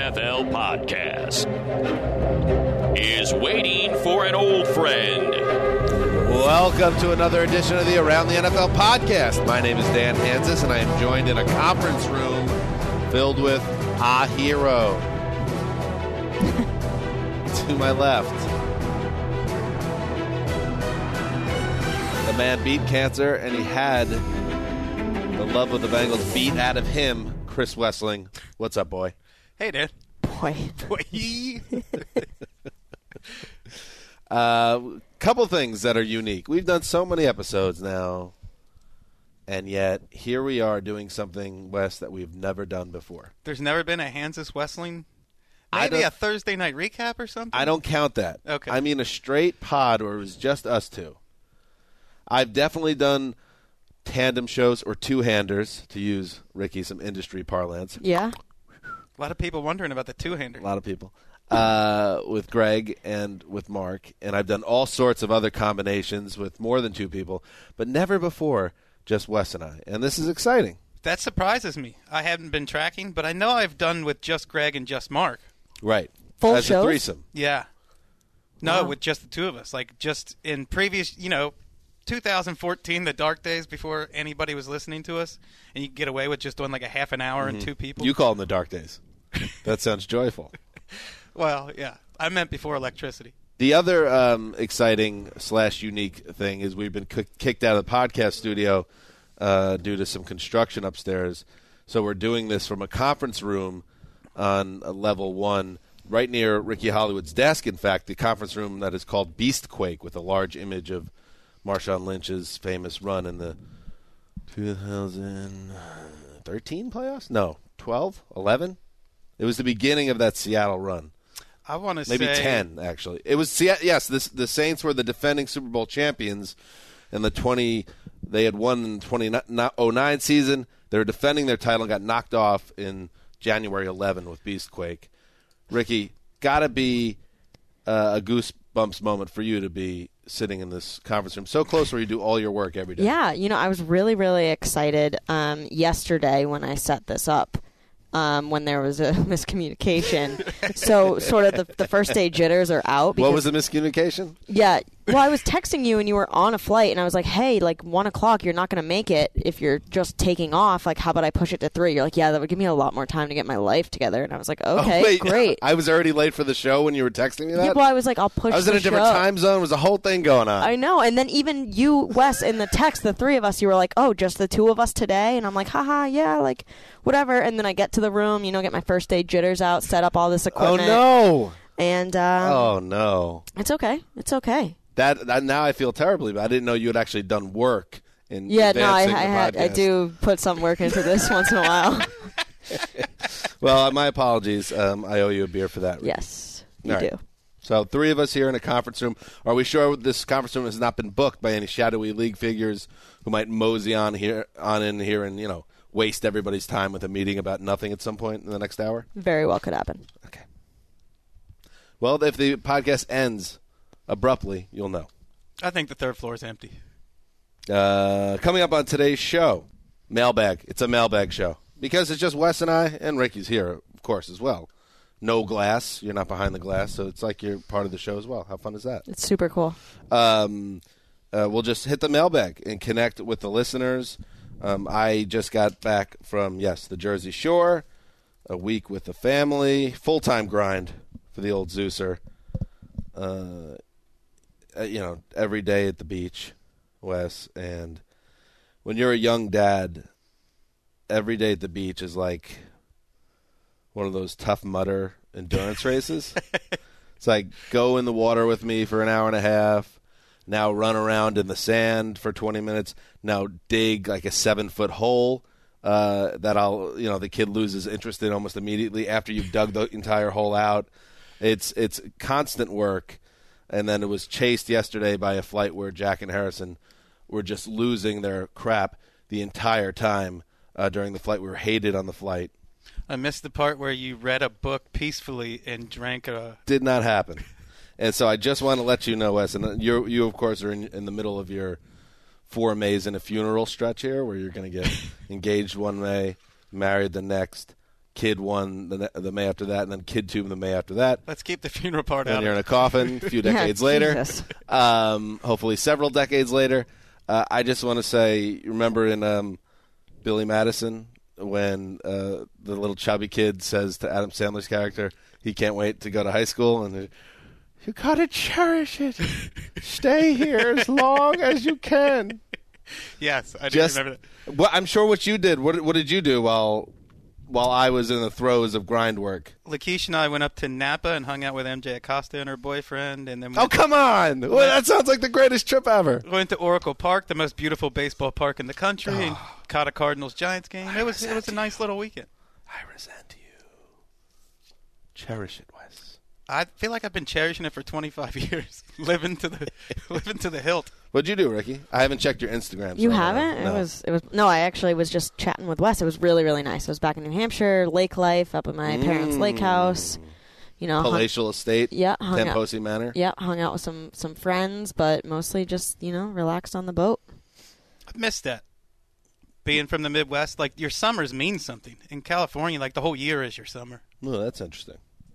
NFL podcast is waiting for an old friend. Welcome to another edition of the Around the NFL podcast. My name is Dan Hansis, and I am joined in a conference room filled with a hero. To my left, the man beat cancer, and he had the love of the Bengals beat out of him. Chris Wessling, what's up, boy? Hey, Dan. Boy. Couple things that are unique. We've done so many episodes now, and yet here we are doing something, Wes, that we've never done before. There's never been a Hansis Wessling? Maybe a Thursday night recap or something? I don't count that. Okay. I mean a straight pod where it was just us two. I've definitely done tandem shows or two-handers, to use, Ricky, some industry parlance. Yeah. A lot of people wondering about the two-hander. A lot of people. With Greg and with Mark. And I've done all sorts of other combinations with more than two people, but never before just Wes and I. And this is exciting. That surprises me. I haven't been tracking, but I know I've done with just Greg and just Mark. Right. Full As shows? a threesome. Yeah. No, Wow. with just the two of us. Like, just in previous, 2014, the dark days before anybody was listening to us, and you could get away with just doing like a half an hour and two people. You call them the dark days. That sounds joyful. Well, yeah. I meant before electricity. The other exciting / unique thing is we've been kicked out of the podcast studio due to some construction upstairs. So we're doing this from a conference room on level 1, right near Ricky Hollywood's desk. In fact, the conference room that is called Beastquake, with a large image of Marshawn Lynch's famous run in the 2013 playoffs? No, 12, 11? It was the beginning of that Seattle run. I want to Maybe say 10, actually. It was yes. The Saints were the defending Super Bowl champions, and they had won in the 2009 season. They were defending their title and got knocked off in January 11 with Beastquake. Ricky, gotta be a goosebumps moment for you to be sitting in this conference room so close where you do all your work every day. Yeah, I was really, really excited yesterday when I set this up. When there was a miscommunication. So sort of the first day jitters are out. What was the miscommunication? Yeah. Well, I was texting you and you were on a flight, and I was like, hey, 1 o'clock, you're not going to make it if you're just taking off. Like, how about I push it to 3? You're like, yeah, that would give me a lot more time to get my life together. And I was like, okay, wait, great. I was already late for the show when you were texting me that? Yeah, well, I was like, I'll push the show. I was in a different time zone. There was a whole thing going on. I know. And then even you, Wes, in the text, the three of us, you were like, oh, just the two of us today? And I'm like, haha, yeah, whatever. And then I get to the room, get my first day jitters out, set up all this equipment. Oh, no. And oh, no. It's okay. It's okay. That now I feel terribly, but I didn't know you had actually done work in I advancing do put some work into this once in a while. Well, my apologies. I owe you a beer for that. Ricky. Yes, you All do. right. So 3 of us here in a conference room. Are we sure this conference room has not been booked by any shadowy league figures who might mosey on in here and waste everybody's time with a meeting about nothing at some point in the next hour? Very well could happen. Okay. Well, if the podcast ends abruptly, you'll know. I think the third floor is empty. Coming up on today's show, mailbag. It's a mailbag show because it's just Wes and I, and Ricky's here, of course, as well. No glass. You're not behind the glass, so it's like you're part of the show as well. How fun is that? It's super cool. We'll just hit the mailbag and connect with the listeners. I just got back from, the Jersey Shore, a week with the family, full-time grind for the old Zeuser. Every day at the beach, Wes. And when you're a young dad, every day at the beach is like one of those Tough Mudder endurance races. It's like, go in the water with me for an hour and a half. Now run around in the sand for 20 minutes. Now dig like a 7-foot hole that the kid loses interest in almost immediately after you've dug the entire hole out. It's constant work. And then it was chased yesterday by a flight where Jack and Harrison were just losing their crap the entire time during the flight. We were hated on the flight. I missed the part where you read a book peacefully and drank a... Did not happen. And so I just want to let you know, Wes, and you of course, are in the middle of your 4 Mays in a funeral stretch here where you're going to get engaged one May, married the next. Kid 1 the May after that, and then Kid 2 the May after that. Let's keep the funeral part And out. you're in a coffin a few decades Yeah, later. Jesus. Hopefully several decades later. I just want to say, remember in Billy Madison when the little chubby kid says to Adam Sandler's character, he can't wait to go to high school, and you got to cherish it. Stay here as long as you can. Yes, I do remember that. Well, I'm sure what you did. What did you do while I was in the throes of grind work? Lakeisha and I went up to Napa and hung out with MJ Acosta and her boyfriend, and then Oh, come on! Well, that sounds like the greatest trip ever. went to Oracle Park, the most beautiful baseball park in the country, and caught a Cardinals-Giants game. It was a nice little weekend. I resent you. Cherish it, Wes. I feel like I've been cherishing it for 25 years, living to the hilt. What'd you do, Ricky? I haven't checked your Instagram. You so haven't? No. It was no. I actually was just chatting with Wes. It was really, really nice. I was back in New Hampshire, lake life, up at my parents' lake house. You know, Palatial estate. Yeah, hung out. Temposi Manor. Yeah, hung out with some friends, but mostly just relaxed on the boat. I missed that. Being from the Midwest, like your summers mean something. In California, like the whole year is your summer. Oh, that's interesting.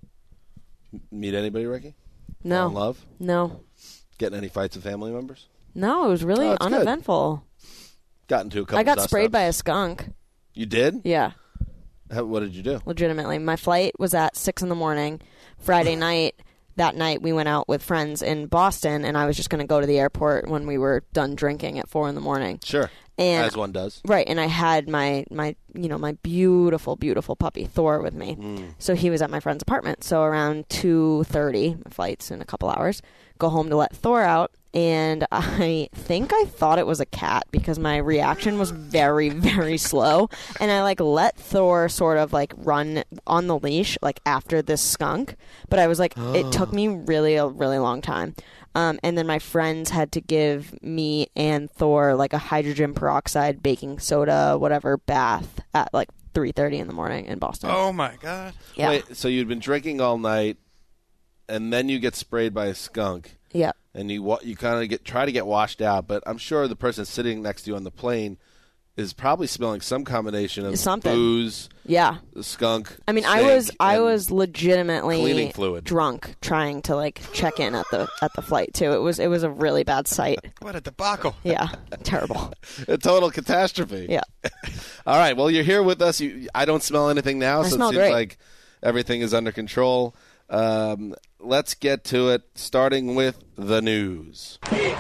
Meet anybody, Ricky? No, Fall in love? no, Getting any fights with family members? no. It was really Oh, that's good. uneventful. Got into a couple. I got dust sprayed ups. by a skunk. You did? Yeah, What did you do? legitimately. My flight was at 6 a.m. Friday night. That night we went out with friends in Boston, and I was just going to go to the airport when we were done drinking at 4 a.m. Sure. And As one does. right, and I had my beautiful, beautiful puppy Thor with me. So he was at my friend's apartment. So around 2:30, my flight's in a couple hours. Go home to let Thor out, and I think I thought it was a cat because my reaction was very, very slow. And I let Thor sort of run on the leash after this skunk, but I was it took me a really long time. And then my friends had to give me and Thor a hydrogen peroxide, baking soda, whatever bath at 3:30 in the morning in Boston. Oh my God! Yeah. Wait, so you'd been drinking all night, and then you get sprayed by a skunk, Yeah. and you kind of try to get washed out, but I'm sure the person sitting next to you on the plane is probably smelling some combination of Something. booze, Yeah. skunk. I mean, stink, I and was legitimately cleaning fluid. drunk trying to check in at the flight too. It was a really bad sight. What a debacle! Yeah. Terrible. a total catastrophe. Yeah. All right. Well, you're here with us. I don't smell anything now, so smell it seems great. like everything is under control. Let's get to it, starting with the news.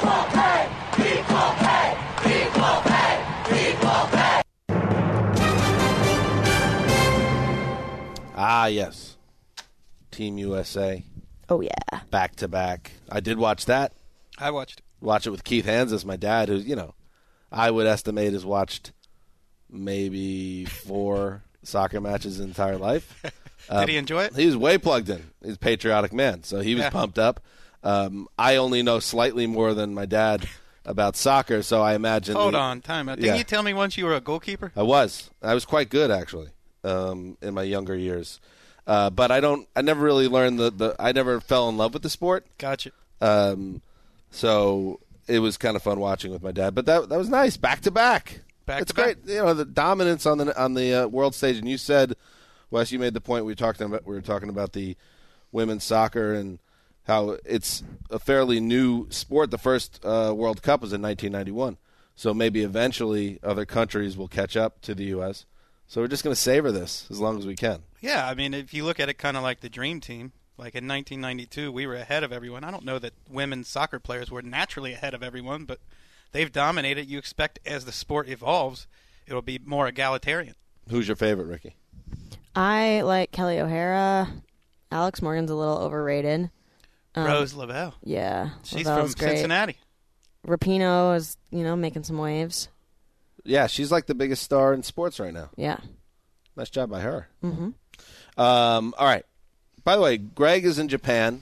Ah, yes. Team USA, Oh yeah. back to back. I did watch that. I watched it. Watch it with Keith Hanses, my dad, who, I would estimate has watched maybe 4 soccer matches his entire life. Did he enjoy it? He was way plugged in. He's a patriotic man, so he was Yeah. pumped up. I only know slightly more than my dad about soccer, so I imagine. Hold on, time out. Didn't Yeah. you tell me once you were a goalkeeper? I was quite good actually in my younger years, but I never really learned I never fell in love with the sport. Gotcha. So it was kind of fun watching with my dad. But that was nice, back to back. Back It's to back. great. The dominance on the world stage. And you said, Wes, you made the point we were talking about the women's soccer and how it's a fairly new sport. The first World Cup was in 1991, so maybe eventually other countries will catch up to the U.S. So we're just going to savor this as long as we can. Yeah, I mean, if you look at it kind of like the Dream Team, like in 1992, we were ahead of everyone. I don't know that women's soccer players were naturally ahead of everyone, but they've dominated. You expect as the sport evolves, it'll be more egalitarian. Who's your favorite, Ricky? I like Kelly O'Hara. Alex Morgan's a little overrated. Rose Lavelle. Yeah. She's Lavelle's from great. Cincinnati. Rapinoe is, making some waves. Yeah, she's like the biggest star in sports right now. Yeah. Nice job by her. Mm-hmm. All right. By the way, Greg is in Japan.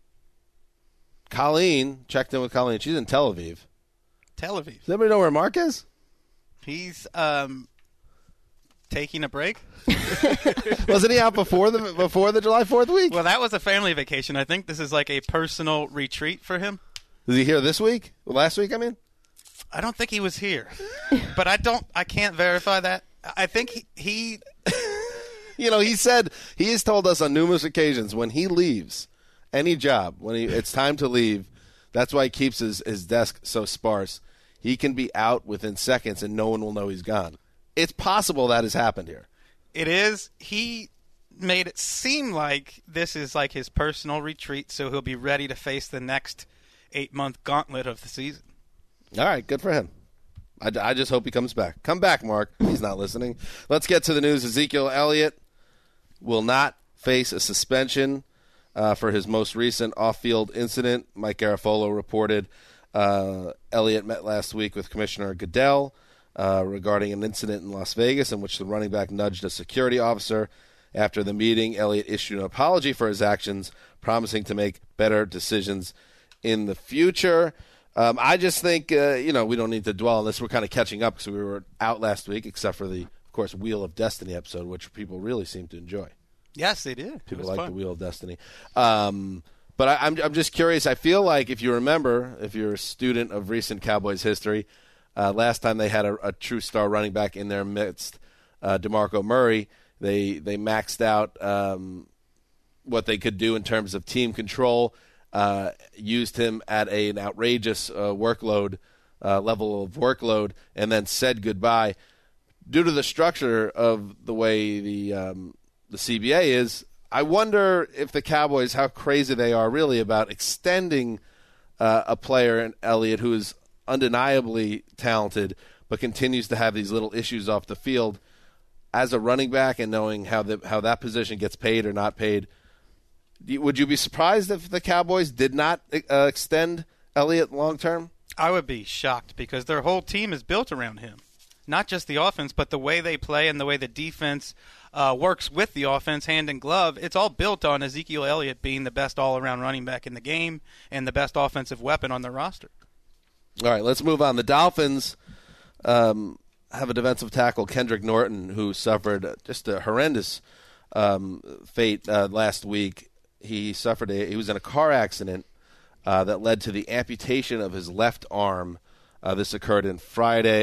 Colleen, checked in with Colleen. She's in Tel Aviv. Tel Aviv. Does anybody know where Mark is? He's taking a break. Wasn't he out before the July 4th week? Well, that was a family vacation. I think this is like a personal retreat for him. Was he here this week? Well, last week, I mean? I don't think he was here, but I can't verify that. I think he He has told us on numerous occasions when he leaves any job, it's time to leave, that's why he keeps his desk so sparse. He can be out within seconds and no one will know he's gone. It's possible that has happened here. It is. He made it seem like this is like his personal retreat, so he'll be ready to face the next 8-month gauntlet of the season. All right, good for him. I just hope he comes back. Come back, Mark. He's not listening. Let's get to the news. Ezekiel Elliott will not face a suspension for his most recent off-field incident. Mike Garafolo reported Elliott met last week with Commissioner Goodell regarding an incident in Las Vegas in which the running back nudged a security officer. After the meeting, Elliott issued an apology for his actions, promising to make better decisions in the future. I just think, we don't need to dwell on this. We're kind of catching up because we were out last week, except for the, of course, Wheel of Destiny episode, which people really seem to enjoy. Yes, they did. People like the Wheel of Destiny. But I'm just curious. I feel like if you remember, if you're a student of recent Cowboys history, last time they had a true star running back in their midst, DeMarco Murray, they maxed out what they could do in terms of team control, used him at an outrageous level of workload, and then said goodbye. Due to the structure of the way the CBA is, I wonder if the Cowboys, how crazy they are really about extending a player in Elliott who is undeniably talented but continues to have these little issues off the field as a running back, and knowing how that position gets paid or not paid. Would you be surprised if the Cowboys did not extend Elliott long term? I would be shocked because their whole team is built around him. Not just the offense, but the way they play and the way the defense works with the offense hand in glove. It's all built on Ezekiel Elliott being the best all-around running back in the game and the best offensive weapon on their roster. All right, let's move on. The Dolphins have a defensive tackle, Kendrick Norton, who suffered just a horrendous fate last week. He was in a car accident that led to the amputation of his left arm. This occurred on Friday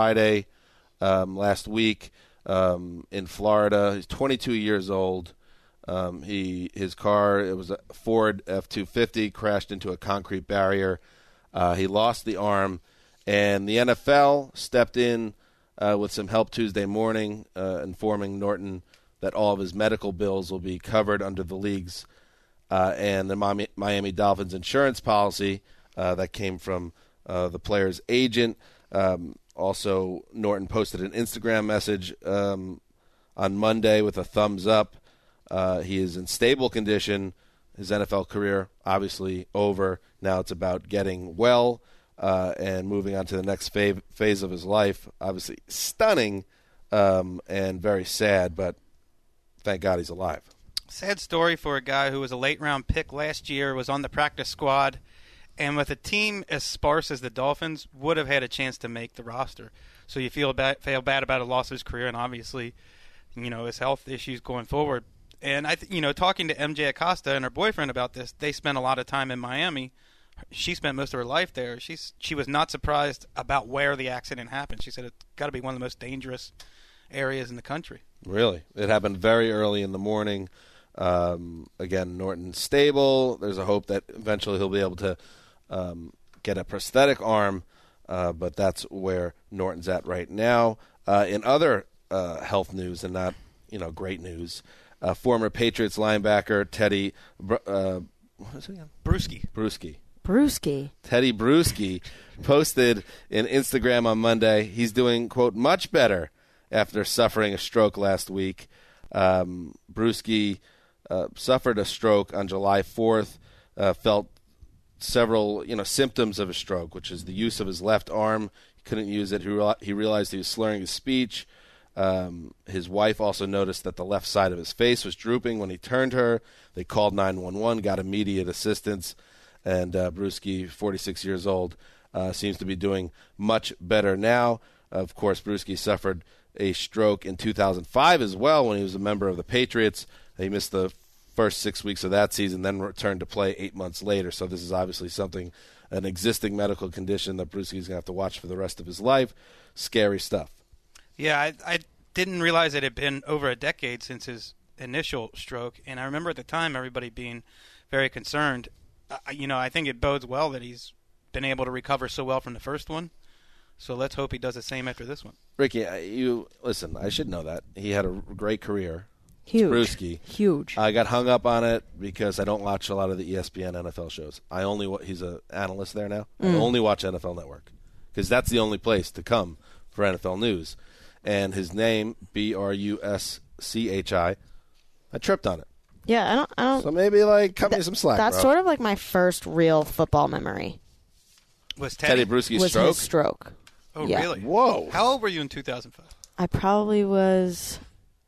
last week in Florida. He's 22 years old. His car, it was a Ford F-250, crashed into a concrete barrier. He lost the arm, and the NFL stepped in with some help Tuesday morning, informing Norton that all of his medical bills will be covered under the league's and the Miami Dolphins insurance policy that came from the player's agent. Also, Norton posted an Instagram message on Monday with a thumbs up. He is in stable condition. His NFL career obviously over. Now it's about getting well and moving on to the next phase of his life. Obviously stunning and very sad, but thank God he's alive. Sad story for a guy who was a late-round pick last year, was on the practice squad, and with a team as sparse as the Dolphins, would have had a chance to make the roster. So you feel bad about a loss of his career, and obviously, his health issues going forward. And talking to MJ Acosta and her boyfriend about this, they spent a lot of time in Miami. She spent most of her life there. She was not surprised about where the accident happened. She said it's got to be one of the most dangerous areas in the country. Really? It happened very early in the morning. Again, Norton's stable. There's a hope that eventually he'll be able to get a prosthetic arm, but that's where Norton's at right now. In other health news, and not great news, former Patriots linebacker Teddy what is it again? Bruschi. Teddy Bruschi posted in Instagram on Monday. He's doing, quote, much better after suffering a stroke last week. Bruschi suffered a stroke on July 4th, felt several symptoms of a stroke, which is the use of his left arm. He couldn't use it. He realized he was slurring his speech. His wife also noticed that the left side of his face was drooping when he turned her. They called 911, got immediate assistance, and Bruschi, 46 years old, seems to be doing much better now. Of course, Bruschi suffered a stroke in 2005 as well when he was a member of the Patriots. He missed the first 6 weeks of that season, then returned to play 8 months later. So this is obviously an existing medical condition that Bruschi's going to have to watch for the rest of his life. Scary stuff. Yeah, didn't realize it had been over a decade since his initial stroke, and I remember at the time everybody being very concerned. I think it bodes well that he's been able to recover so well from the first one. So let's hope he does the same after this one. Ricky, listen, I should know that. He had a great career. Huge. Brewski. Huge. I got hung up on it because I don't watch a lot of the ESPN NFL shows. He's an analyst there now. I only watch NFL Network because that's the only place to come for NFL news. And his name, Bruschi, I tripped on it. Yeah, I don't. So maybe cut me some slack. That's bro. sort of like my first real football memory. Was Teddy Bruschi's was stroke? his stroke. Oh, Yeah. really? Whoa. How old were you in 2005? I probably was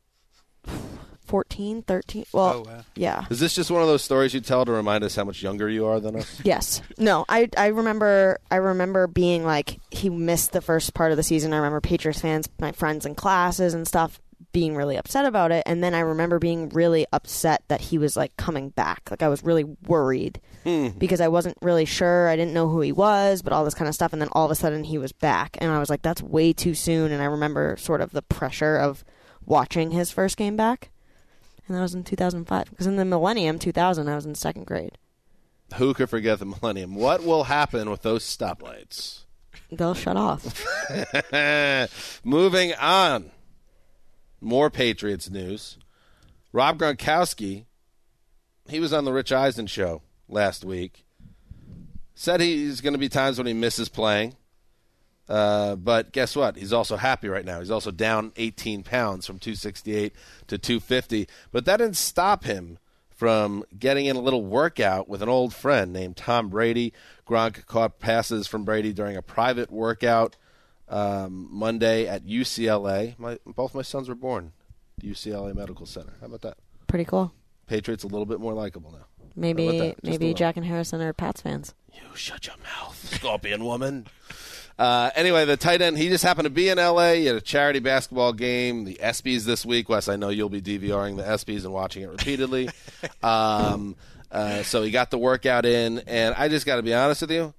14, 13. Well, Oh, wow. yeah. Is this just one of those stories you tell to remind us how much younger you are than us? Yes. No, I remember being like, he missed the first part of the season. I remember Patriots fans, my friends in classes and stuff, being really upset about it. And then I remember being really upset that he was coming back. I was really worried because I wasn't really sure. I didn't know who he was, but all this kind of stuff. And then all of a sudden he was back. And I was like, that's way too soon. And I remember sort of the pressure of watching his first game back. And that was in 2005. Because in the millennium, 2000, I was in second grade. Who could forget the millennium? What will happen with those stoplights? They'll shut off. Moving on. More Patriots news. Rob Gronkowski, he was on the Rich Eisen show last week. Said he's going to be times when he misses playing. But guess what? He's also happy right now. He's also down 18 pounds from 268 to 250. But that didn't stop him from getting in a little workout with an old friend named Tom Brady. Gronk caught passes from Brady during a private workout Monday at UCLA. Both my sons were born at UCLA Medical Center. How about that? Pretty cool. Patriots a little bit more likable now. Maybe Jack and Harrison are Pats fans. You shut your mouth, Scorpion Woman. Anyway, the tight end, he just happened to be in L.A. He had a charity basketball game, the ESPYs this week. Wes, I know you'll be DVRing the ESPYs and watching it repeatedly. So he got the workout in, and I just got to be honest with you.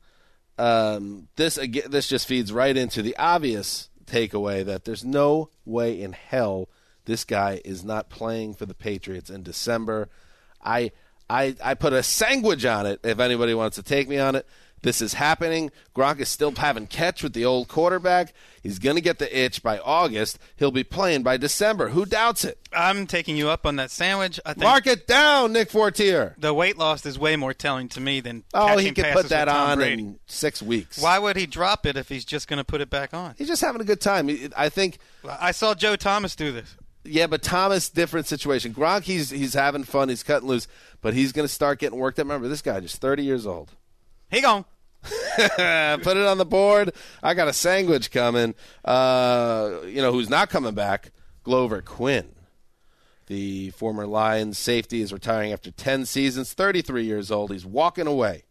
This just feeds right into the obvious takeaway that there's no way in hell this guy is not playing for the Patriots in December. I put a sandwich on it if anybody wants to take me on it. This is happening. Gronk is still having catch with the old quarterback. He's going to get the itch by August. He'll be playing by December. Who doubts it? I'm taking you up on that sandwich. I think Mark it down, Nick Fortier. the weight loss is way more telling to me than Oh, catching he could passes put that with Tom on Brady. in 6 weeks. Why would he drop it if he's just going to put it back on? He's just having a good time. I think, I saw Joe Thomas do this. yeah, but Thomas, different situation. Gronk, he's having fun. He's cutting loose, but he's going to start getting worked up. Remember, this guy just 30 years old. He gone. Put it on the board. I got a sandwich coming. Who's not coming back? Glover Quinn. The former Lions safety is retiring after 10 seasons, 33 years old. He's walking away.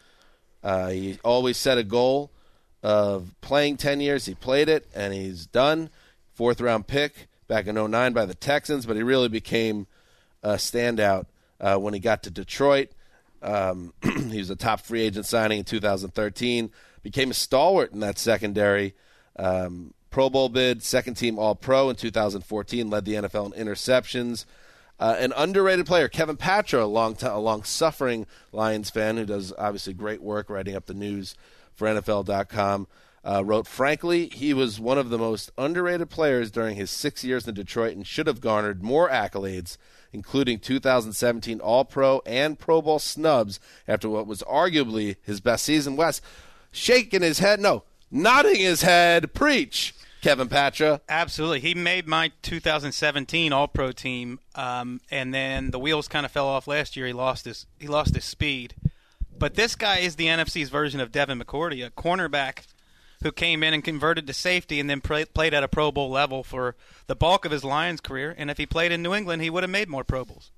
He always set a goal of playing 10 years. He played it, and he's done. 4th-round pick back in 2009 by the Texans, but he really became a standout when he got to Detroit. He was a top free agent signing in 2013. Became a stalwart in that secondary. Pro Bowl bid, second-team All-Pro in 2014, led the NFL in interceptions. An underrated player, Kevin Patra, a long-suffering Lions fan who does obviously great work writing up the news for NFL.com, wrote, frankly, he was one of the most underrated players during his 6 years in Detroit and should have garnered more accolades, including 2017 All-Pro and Pro Bowl snubs after what was arguably his best season. Wes, shaking his head, nodding his head, preach, Kevin Patra. Absolutely. He made my 2017 All-Pro team, and then the wheels kind of fell off last year. He lost his speed. But this guy is the NFC's version of Devin McCourty, a cornerback who came in and converted to safety and then played at a Pro Bowl level for the bulk of his Lions career. And if he played in New England, he would have made more Pro Bowls.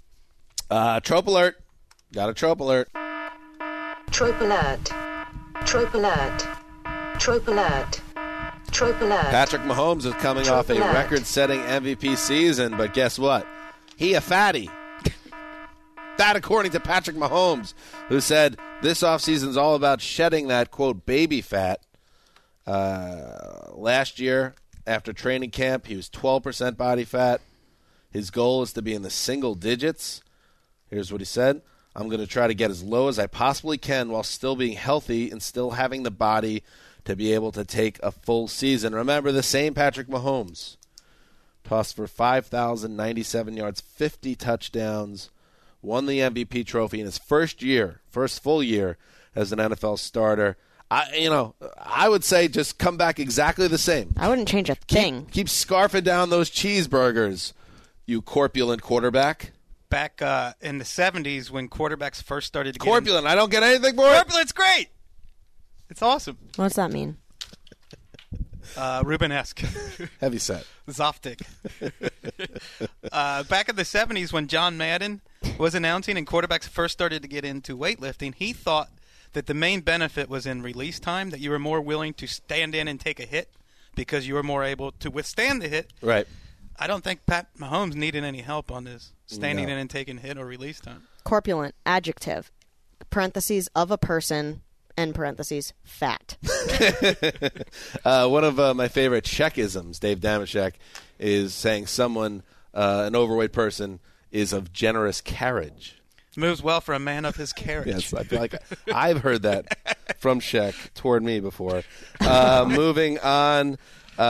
Trope alert. Got a trope alert. Trope alert. Trope alert. Trope alert. Trope alert. Patrick Mahomes is coming Trope off a alert. record-setting MVP season, but guess what? He a fatty. That according to Patrick Mahomes, who said this offseason is all about shedding that, quote, baby fat. Last year, after training camp. He was 12% body fat. His goal is to be in the single digits. Here's what he said. I'm going to try to get as low as I possibly can while still being healthy and still having the body to be able to take a full season. Remember, the same Patrick Mahomes tossed for 5,097 yards, 50 touchdowns, won the MVP trophy in his first full year as an NFL starter. I would say just come back exactly the same. I wouldn't change a thing. Keep scarfing down those cheeseburgers, you corpulent quarterback. Back in the 70s when quarterbacks first started to get Corpulent. I don't get anything for it. Corpulent's great. It's awesome. What's that mean? Rubenesque. Heavy set. Zoftig. Back in the 70s when John Madden was announcing and quarterbacks first started to get into weightlifting, he thought that the main benefit was in release time, that you were more willing to stand in and take a hit because you were more able to withstand the hit. Right. I don't think Pat Mahomes needed any help on this standing in and taking hit or release time. Corpulent, adjective, parentheses, of a person, end parentheses, fat. One of my favorite Czech-isms, Dave Damashek, is saying someone, an overweight person, is of generous carriage. Moves well for a man of his carriage. Yes, I feel like I've heard that from Czech toward me before. Moving on.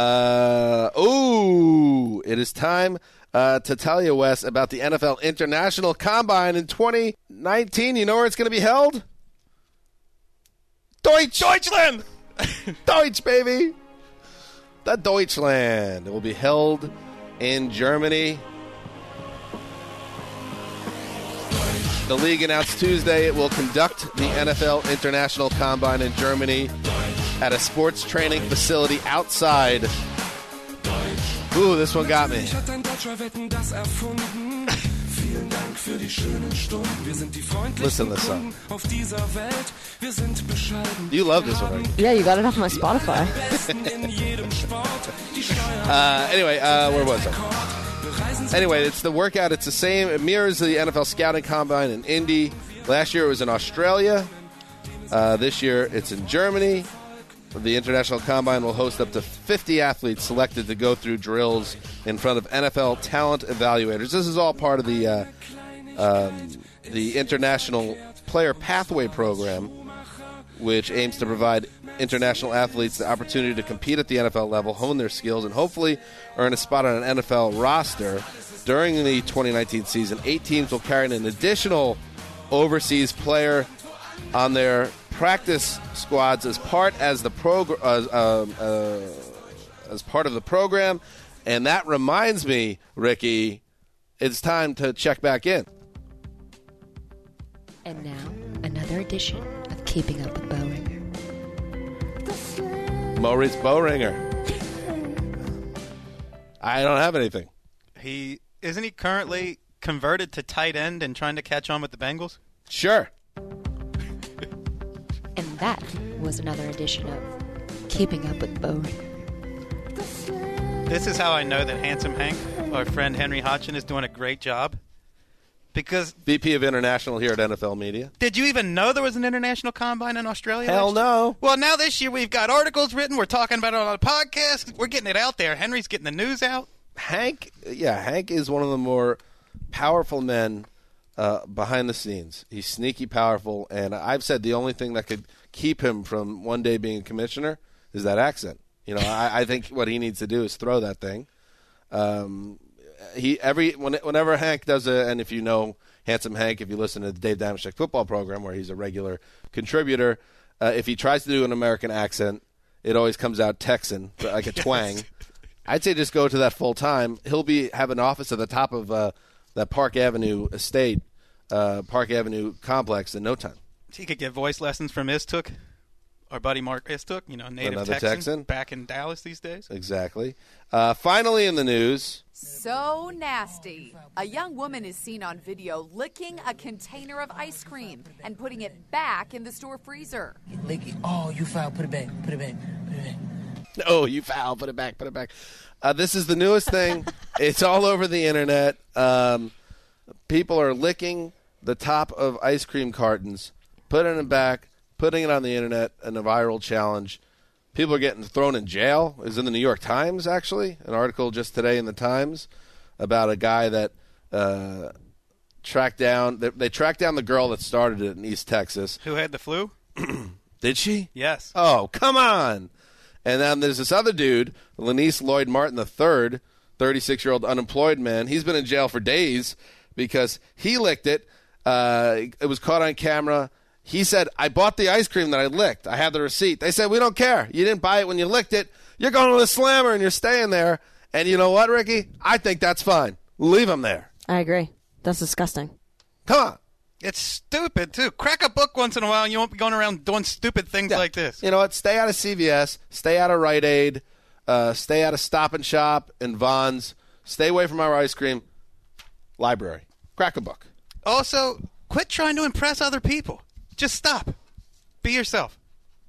It is time to tell you, Wes, about the NFL International Combine in 2019. You know where it's going to be held? Deutschland! Deutsch, baby! The Deutschland. It will be held in Germany. The league announced Tuesday it will conduct the NFL International Combine in Germany at a sports training facility outside. Ooh, this one got me. Listen to this song. You love this one, right? Yeah, you got it off my Spotify. Anyway, where was I? Anyway, it's the workout. It's the same. It mirrors the NFL Scouting Combine in Indy. Last year it was in Australia. This year it's in Germany. The International Combine will host up to 50 athletes selected to go through drills in front of NFL talent evaluators. This is all part of the International Player Pathway Program, which aims to provide international athletes the opportunity to compete at the NFL level, hone their skills, and hopefully earn a spot on an NFL roster. During the 2019 season, 8 teams will carry an additional overseas player on their practice squads as part of the program. And that reminds me, Ricky, it's time to check back in. And now, another edition of Keeping Up with Bowringer. Maurice Bowringer. I don't have anything. Isn't he currently converted to tight end and trying to catch on with the Bengals? Sure. And that was another edition of Keeping Up with Bowringer. This is how I know that Handsome Hank, our friend Henry Hodgson, is doing a great job. Because VP of International here at NFL Media. Did you even know there was an international combine in Australia? Hell no. Well, now this year we've got articles written. We're talking about it on a podcast. We're getting it out there. Henry's getting the news out. Hank is one of the more powerful men behind the scenes. He's sneaky powerful, and I've said the only thing that could keep him from one day being a commissioner is that accent. You know, I think what he needs to do is throw that thing. Whenever Hank does and if you know Handsome Hank, if you listen to the Dave Damashek football program where he's a regular contributor, if he tries to do an American accent, it always comes out Texan, like a twang. I'd say just go to that full time. He'll have an office at the top of that Park Avenue estate, Park Avenue complex in no time. He could get voice lessons from Istuk, our buddy Mark Istuk, native Another Texan back in Dallas these days. Exactly. Finally in the news. So nasty. A young woman is seen on video licking a container of ice cream and putting it back in the store freezer. Lick it. Oh, you foul. Put it back. Put it back. Put it back. Oh, you foul. Put it back. Put it back. This is the newest thing. It's all over the internet. People are licking the top of ice cream cartons, putting it back, putting it on the internet in a viral challenge. People are getting thrown in jail. It was in the New York Times, actually, an article just today in the Times about a guy that tracked down. They tracked down the girl that started it in East Texas. Who had the flu? Did she? Yes. Oh, come on. And then there's this other dude, Lanice Lloyd Martin III, 36-year-old unemployed man. He's been in jail for days because he licked it. It was caught on camera. He said, I bought the ice cream that I licked. I have the receipt. They said, we don't care. You didn't buy it when you licked it. You're going to the slammer and you're staying there. And you know what, Ricky? I think that's fine. Leave him there. I agree. That's disgusting. Come on. It's stupid, too. Crack a book once in a while and you won't be going around doing stupid things like this. You know what? Stay out of CVS. Stay out of Rite Aid. Stay out of Stop and Shop and Vons. Stay away from our ice cream. Library. Crack a book. Also, quit trying to impress other people. Just stop. Be yourself.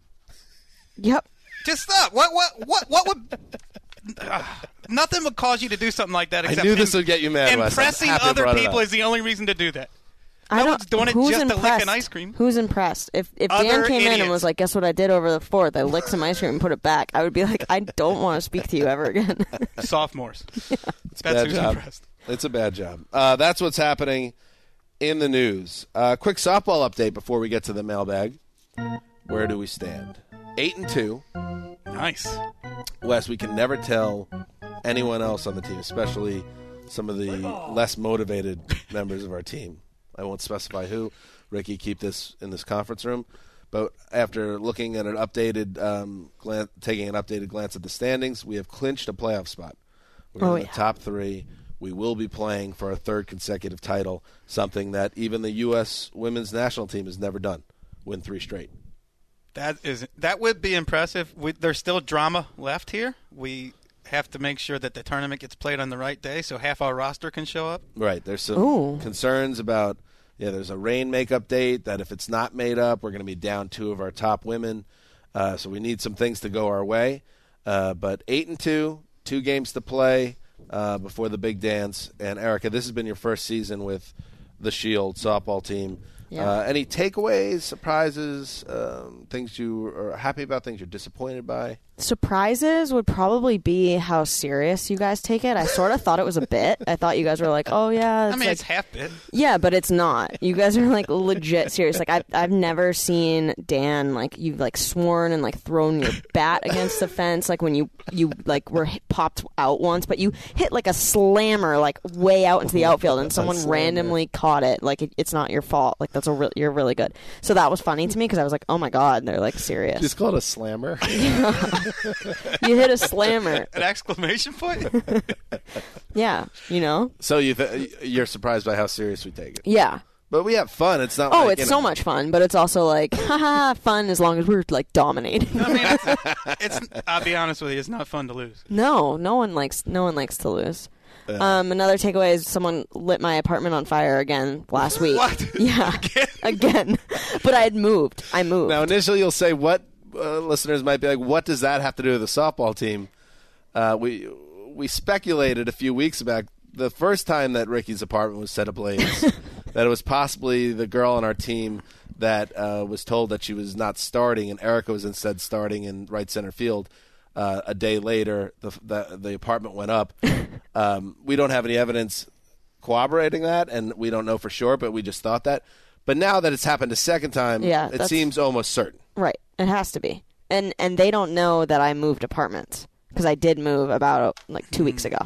Yep. Just stop. What would... nothing would cause you to do something like that except I knew this would get you mad, Wes. impressing other people is the only reason to do that. No one's doing it just to lick an ice cream. Who's impressed? If Other Dan came in and idiots. was like, guess what I did over the 4th? I licked some ice cream and put it back. I would be like, I don't want to speak to you ever again. Sophomores. It's a That's bad who's job. impressed. It's a bad job. That's what's happening in the news. Quick softball update before we get to the mailbag. Where do we stand? 8-2. Nice. Wes, we can never tell anyone else on the team, especially some of the less motivated members of our team. I won't specify who. Ricky, keep this in this conference room. But after looking at an updated, taking an updated glance at the standings, we have clinched a playoff spot. We're in the top 3. We will be playing for a 3rd consecutive title, something that even the U.S. women's national team has never done, win 3 straight. That would be impressive. There's still drama left here. We have to make sure that the tournament gets played on the right day so half our roster can show up. Right. There's some concerns about, there's a rain makeup date that if it's not made up, we're going to be down 2 of our top women. So we need some things to go our way. But 8-2, 2 games to play before the big dance. And, Erica, this has been your first season with the Shield softball team. Yeah. Any takeaways, surprises, things you are happy about, things you're disappointed by? Surprises would probably be how serious you guys take it. I sort of thought it was a bit. I thought you guys were like, oh, yeah. It's half bit. Yeah, but it's not. You guys are like legit serious. Like I've never seen Dan you've sworn and thrown your bat against the fence when you were popped out once, but you hit a slammer way out into the outfield and someone randomly caught it. It's not your fault. You're really good. So that was funny to me because I was like, oh my god, they're serious. Just call it a slammer. You hit a slammer. An exclamation point? Yeah, So you're surprised by how serious we take it? Yeah. But we have fun. It's not. Oh, it's so much fun, but it's also haha, fun as long as we're dominating. I mean, it's. I'll be honest with you, it's not fun to lose. No one likes to lose. Another takeaway is someone lit my apartment on fire again last week. What? Yeah, again. But I moved. Now, initially, you'll say what listeners might be like. What does that have to do with the softball team? We speculated a few weeks back. The first time that Ricky's apartment was set ablaze, that it was possibly the girl on our team that was told that she was not starting, and Erica was instead starting in right center field. A day later, the apartment went up. We don't have any evidence corroborating that, and we don't know for sure, but we just thought that. But now that it's happened a second time, it seems almost certain. Right. It has to be. And they don't know that I moved apartments because I did move about 2 weeks ago.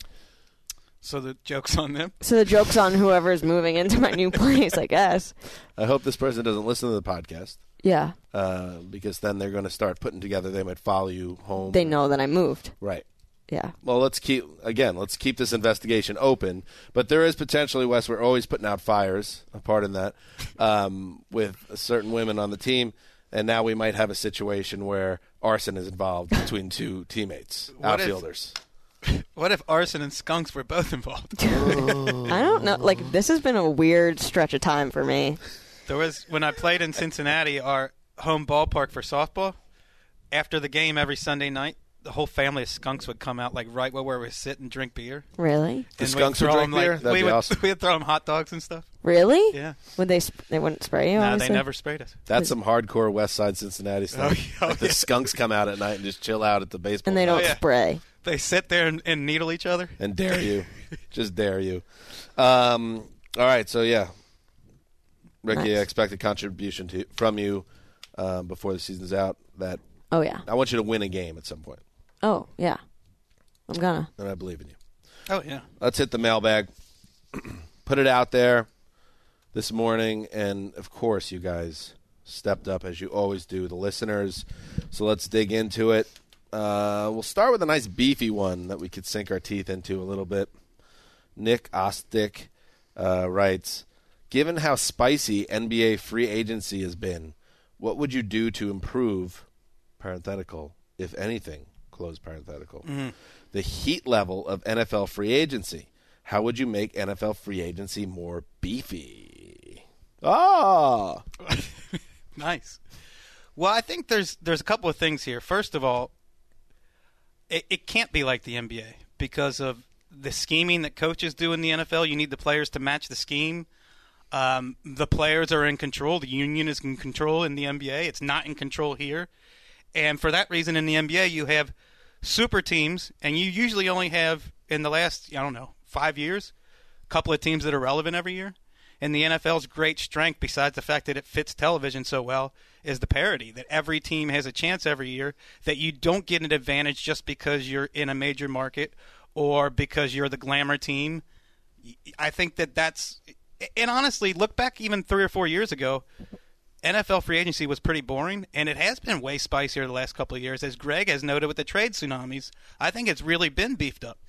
So the joke's on them? So the joke's on whoever's moving into my new place, I guess. I hope this person doesn't listen to the podcast. Yeah. Because then they're going to start putting together, they might follow you home. They know that I moved. Right. Yeah. Well, let's keep this investigation open. But there is potentially, Wes, we're always putting out fires, pardon that, with certain women on the team. And now we might have a situation where arson is involved between 2 teammates, outfielders. What if arson and skunks were both involved? I don't know. This has been a weird stretch of time for me. There was, when I played in Cincinnati, our home ballpark for softball, after the game every Sunday night, the whole family of skunks would come out like right where we sit and drink beer. Really? The And skunks we'd would throw drink 'em, beer? Like, That'd be awesome. We'd throw them hot dogs and stuff. Really? Yeah. Would they? They wouldn't spray you? No, they obviously? never sprayed us. That's some hardcore West Side Cincinnati stuff. Oh, Like the skunks come out at night and just chill out at the baseball And they field don't yeah. spray. They sit there and needle each other. and dare you. Just dare you. All right, so yeah. Ricky, Nice. I expect a contribution from you before the season's out. That Oh yeah. I want you to win a game at some point, Oh yeah. I'm gonna. and I believe in you. Oh, yeah. Let's hit the mailbag. Put it out there this morning, and of course, you guys stepped up as you always do, the listeners. So let's dig into it. We'll start with a nice beefy one that we could sink our teeth into a little bit. Nick Ostick writes, given how spicy NBA free agency has been, what would you do to improve, parenthetical, if anything, close parenthetical, the heat level of NFL free agency? How would you make NFL free agency more beefy? Ah! Nice. Well, I think there's a couple of things here. First of all, it can't be like the NBA because of the scheming that coaches do in the NFL. You need the players to match the scheme. The players are in control. The union is in control in the NBA. It's not in control here. And for that reason, in the NBA, you have super teams, and you usually only have, in the last, 5 years, a couple of teams that are relevant every year. And the NFL's great strength, besides the fact that it fits television so well, is the parity, that every team has a chance every year, that you don't get an advantage just because you're in a major market or because you're the glamour team. I think that's – and honestly, look back even 3 or 4 years ago, NFL free agency was pretty boring, and it has been way spicier the last couple of years. As Greg has noted with the trade tsunamis, I think it's really been beefed up.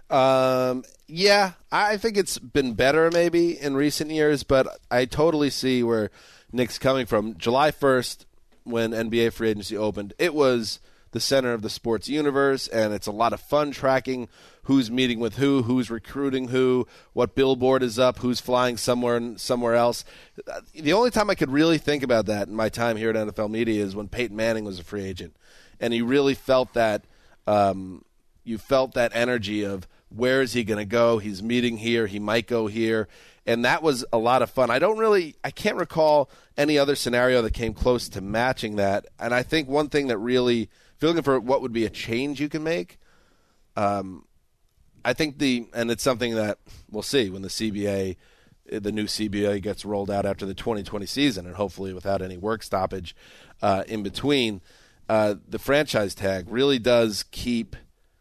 Yeah, I think it's been better maybe in recent years, but I totally see where Nick's coming from. July 1st, when NBA free agency opened, it was the center of the sports universe, and it's a lot of fun tracking who's meeting with who's recruiting who, what billboard is up, who's flying somewhere else. The only time I could really think about that in my time here at NFL Media is when Peyton Manning was a free agent, and you really felt that you felt that energy of where is he going to go? He's meeting here. He might go here. And that was a lot of fun. I can't recall any other scenario that came close to matching that. And I think one thing that really, if you're looking for what would be a change you can make, I think and it's something that we'll see when the new CBA gets rolled out after the 2020 season, and hopefully without any work stoppage in between, the franchise tag really does keep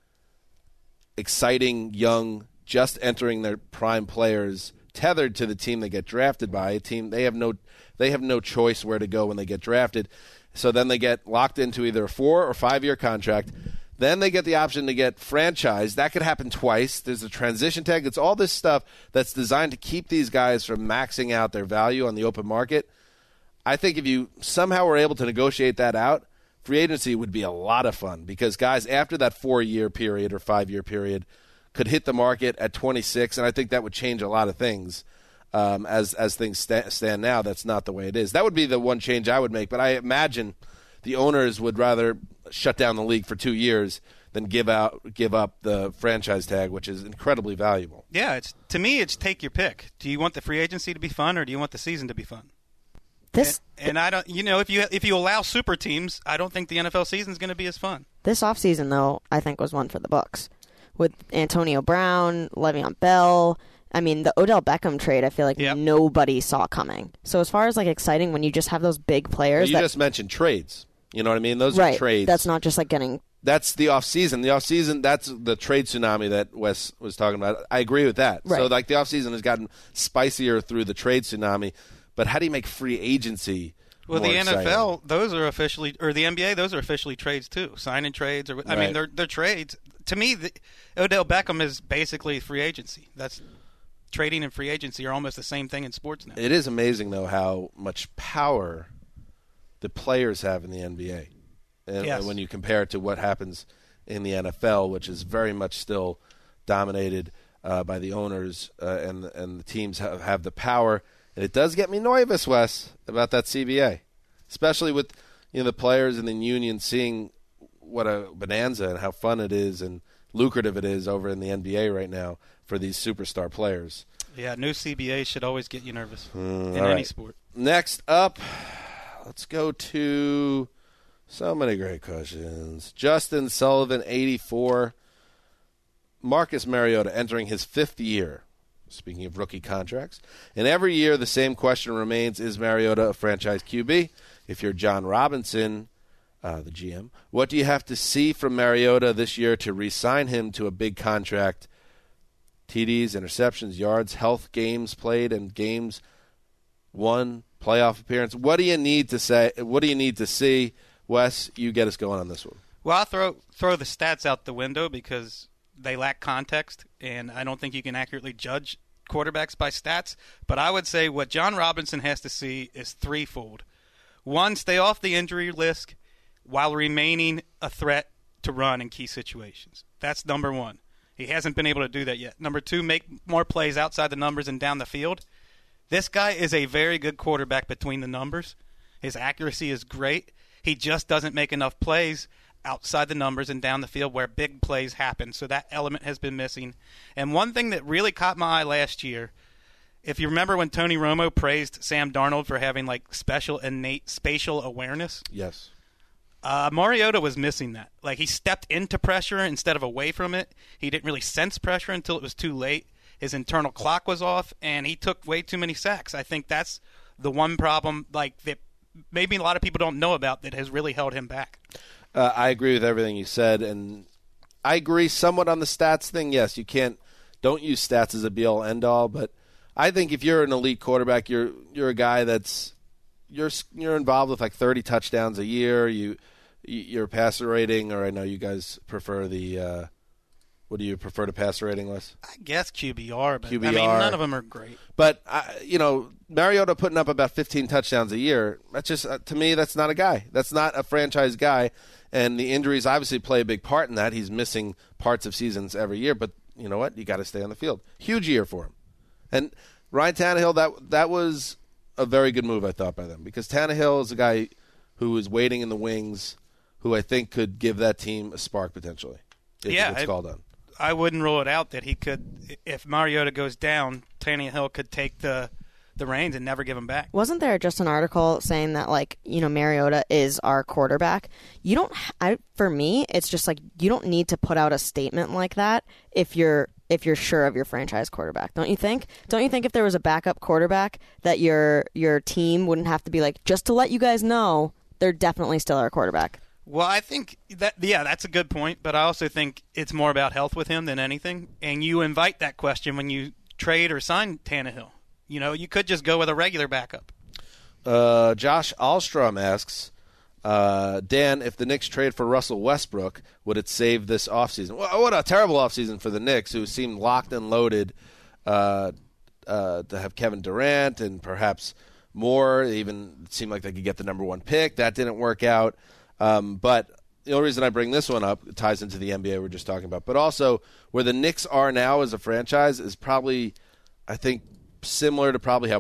exciting, young, just entering their prime players tethered to the team they get drafted by. A team they have no choice where to go when they get drafted. So then they get locked into either a 4 or 5 year contract. Then they get the option to get franchised. That could happen twice. There's a transition tag. It's all this stuff that's designed to keep these guys from maxing out their value on the open market. I think if you somehow were able to negotiate that out, free agency would be a lot of fun because guys after that 4 year period or 5 year period could hit the market at 26, and I think that would change a lot of things. As things stand now, that's not the way it is. That would be the one change I would make, but I imagine the owners would rather shut down the league for 2 years than give up the franchise tag, which is incredibly valuable. Yeah, to me, it's take your pick. Do you want the free agency to be fun, or do you want the season to be fun? And I don't, if you allow super teams, I don't think the NFL season is going to be as fun. This offseason, though, I think was one for the books. With Antonio Brown, Le'Veon Bell, I mean, the Odell Beckham trade, I feel like nobody saw coming. So as far as exciting when you just have those big players. You just mentioned trades. You know what I mean? Those right, are trades. That's not just getting. That's the offseason. The offseason, that's the trade tsunami that Wes was talking about. I agree with that. Right. So the offseason has gotten spicier through the trade tsunami. But how do you make free agency Well, more the exciting? NFL, those are officially, or the NBA, those are officially trades too. Sign-in trades, I mean, they're trades. To me, Odell Beckham is basically free agency. That's trading and free agency are almost the same thing in sports now. It is amazing though how much power the players have in the NBA, and when you compare it to what happens in the NFL, which is very much still dominated by the owners and the teams have the power. And it does get me nervous, Wes, about that CBA, especially with the players and the union seeing what a bonanza and how fun it is and lucrative it is over in the NBA right now for these superstar players. Yeah, new CBA should always get you nervous in all any right. sport. Next up, let's go to so many great questions. Justin Sullivan, 84. Marcus Mariota entering his 5th year. Speaking of rookie contracts. And every year the same question remains, is Mariota a franchise QB? If you're John Robinson, the GM, what do you have to see from Mariota this year to re-sign him to a big contract? TDs, interceptions, yards, health, games played, and games won, playoff appearance. What do you need to say? What do you need to see? Wes, you get us going on this one. Well, I'll throw the stats out the window because they lack context, and I don't think you can accurately judge quarterbacks by stats. But I would say what John Robinson has to see is threefold. One, stay off the injury list while remaining a threat to run in key situations. That's number one. He hasn't been able to do that yet. Number two, make more plays outside the numbers and down the field. This guy is a very good quarterback between the numbers. His accuracy is great. He just doesn't make enough plays outside the numbers and down the field where big plays happen. So that element has been missing. And one thing that really caught my eye last year, if you remember when Tony Romo praised Sam Darnold for having like special innate spatial awareness. Yes. Mariota was missing that. Like he stepped into pressure instead of away from it. He didn't really sense pressure until it was too late. His internal clock was off, and he took way too many sacks. I think that's the one problem like that maybe a lot of people don't know about that has really held him back. I agree with everything you said, and I agree somewhat on the stats thing. Yes, you don't use stats as a be-all, end-all, but I think if you're an elite quarterback, you're a guy that's you're involved with like 30 touchdowns a year. Your passer rating, or I know you guys prefer the what do you prefer to passer rating, Wes? I guess QBR, but QBR. I mean none of them are great. But Mariota putting up about 15 touchdowns a year, that's just to me that's not a guy. That's not a franchise guy, and the injuries obviously play a big part in that. He's missing parts of seasons every year, but you know what? You got to stay on the field. Huge year for him. And Ryan Tannehill, that was a very good move, I thought, by them, because Tannehill is a guy who is waiting in the wings, who I think could give that team a spark potentially if he gets called on. I wouldn't rule it out that he could, if Mariota goes down, Tannehill could take the reins and never give him back. Wasn't there just an article saying that, like, Mariota is our quarterback? For me, it's just like you don't need to put out a statement like that if you're sure of your franchise quarterback, don't you think? Don't you think if there was a backup quarterback that your team wouldn't have to be like, just to let you guys know, they're definitely still our quarterback? Well, I think that's a good point, but I also think it's more about health with him than anything. And you invite that question when you trade or sign Tannehill. You could just go with a regular backup. Josh Alstrom asks, Dan, if the Knicks trade for Russell Westbrook, would it save this offseason? Well, what a terrible offseason for the Knicks, who seemed locked and loaded to have Kevin Durant and perhaps more. It even seemed like they could get the number one pick. That didn't work out. But the only reason I bring this one up, it ties into the NBA we're just talking about, but also where the Knicks are now as a franchise is probably, I think, similar to probably how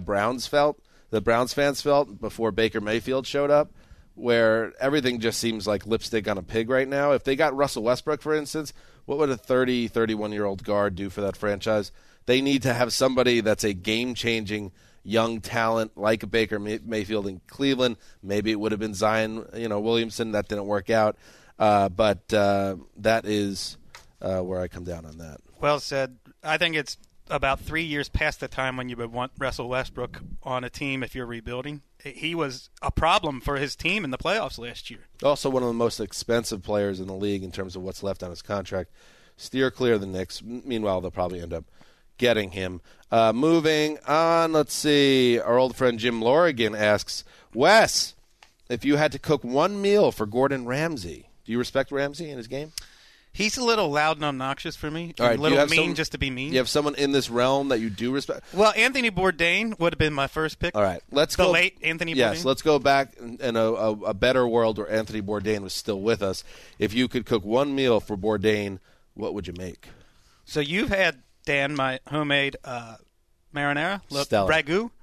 the Browns fans felt before Baker Mayfield showed up, where everything just seems like lipstick on a pig right now. If they got Russell Westbrook, for instance, what would a 31-year-old guard do for that franchise? They need to have somebody that's a game-changing young talent like a Baker Mayfield in Cleveland. Maybe it would have been Zion, Williamson. That didn't work out. But that is where I come down on that. Well said. I think it's about 3 years past the time when you would want Russell Westbrook on a team if you're rebuilding. He was a problem for his team in the playoffs last year. Also one of the most expensive players in the league in terms of what's left on his contract. Steer clear of the Knicks. Meanwhile, they'll probably end up getting him. Moving on, let's see. Our old friend Jim Lorigan asks, Wes, if you had to cook one meal for Gordon Ramsay, do you respect Ramsay in his game? He's a little loud and obnoxious for me. All right, a little mean just to be mean. You have someone in this realm that you do respect? Well, Anthony Bourdain would have been my first pick. All right, let's go. The late Anthony Bourdain? Yes, let's go back in a better world where Anthony Bourdain was still with us. If you could cook one meal for Bourdain, what would you make? So you've had, Dan, my homemade marinara, Stellar. ragu.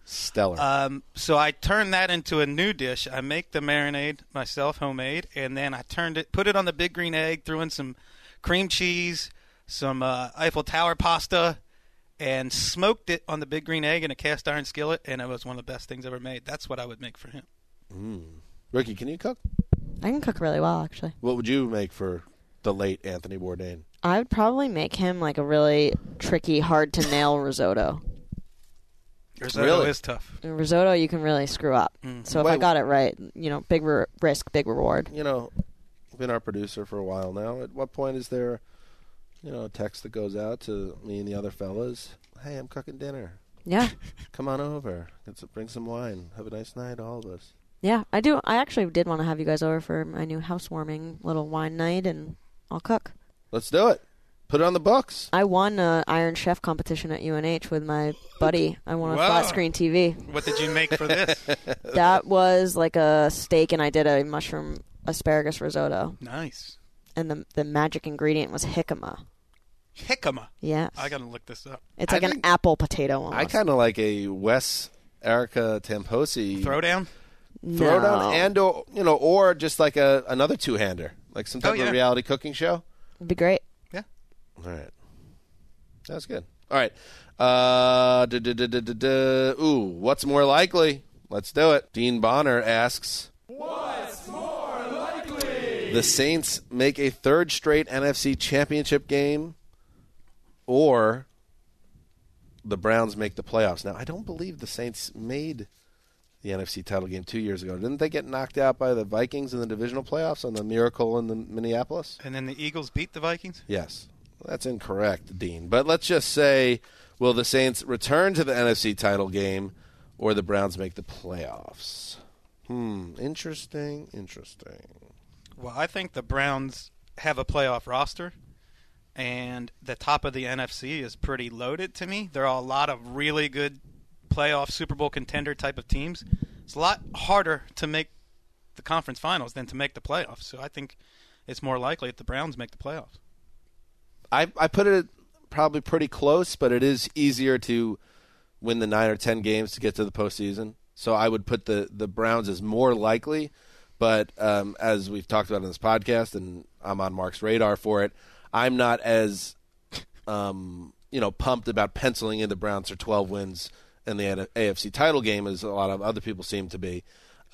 Stellar. So I turned that into a new dish. I make the marinade myself, homemade, and then I put it on the big green egg, threw in some cream cheese, some Eiffel Tower pasta, and smoked it on the big green egg in a cast iron skillet, and it was one of the best things ever made. That's what I would make for him. Ricky, can you cook? I can cook really well, actually. What would you make for the late Anthony Bourdain? I would probably make him like a really tricky, hard-to-nail risotto. Risotto is tough. In risotto, you can really screw up. So if I got it right, big risk, big reward. Been our producer for a while now. At what point is there, a text that goes out to me and the other fellas? Hey, I'm cooking dinner. Yeah. Come on over. Bring some wine. Have a nice night, all of us. Yeah, I do. I actually did want to have you guys over for my new housewarming little wine night, and I'll cook. Let's do it. Put it on the books. I won an Iron Chef competition at UNH with my buddy. I won a flat screen TV. What did you make for this? That was like a steak, and I did a mushroom asparagus risotto. Nice. And the magic ingredient was jicama. Jicama? Yes. I got to look this up. It's like an apple potato almost. I kind of like a Wes Erica Tamposi throwdown. Throwdown, and or just like another two-hander, like some type of reality cooking show. It'd be great. Yeah. All right. That's good. All right. What's more likely? Let's do it. Dean Bonner asks, what's more likely? The Saints make a third straight NFC championship game, or the Browns make the playoffs. Now, I don't believe the Saints made the NFC title game 2 years ago. Didn't they get knocked out by the Vikings in the divisional playoffs on the Miracle in the Minneapolis? And then the Eagles beat the Vikings? Yes. That's incorrect, Dean. But let's just say, will the Saints return to the NFC title game, or the Browns make the playoffs? Interesting. Well, I think the Browns have a playoff roster, and the top of the NFC is pretty loaded to me. There are a lot of really good playoff Super Bowl contender type of teams. It's a lot harder to make the conference finals than to make the playoffs. So I think it's more likely that the Browns make the playoffs. I put it probably pretty close, but it is easier to win the 9 or 10 games to get to the postseason. So I would put the Browns as more likely. But as we've talked about in this podcast, and I'm on Mark's radar for it, I'm not as pumped about penciling in the Browns for 12 wins in the AFC title game as a lot of other people seem to be.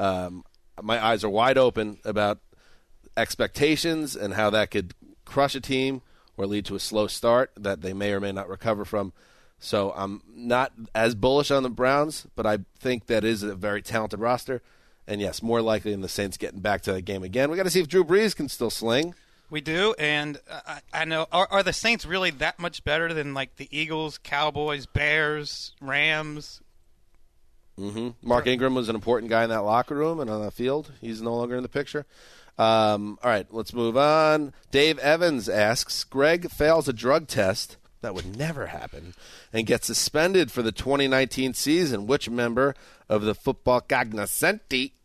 My eyes are wide open about expectations and how that could crush a team or lead to a slow start that they may or may not recover from. So I'm not as bullish on the Browns, but I think that is a very talented roster. And, yes, more likely than the Saints getting back to that game again. We got to see if Drew Brees can still sling. We do, and I know. Are the Saints really that much better than, like, the Eagles, Cowboys, Bears, Rams? Mark Ingram was an important guy in that locker room and on the field. He's no longer in the picture. All right, let's move on. Dave Evans asks, Greg fails a drug test. That would never happen. And gets suspended for the 2019 season. Which member of the football cognoscenti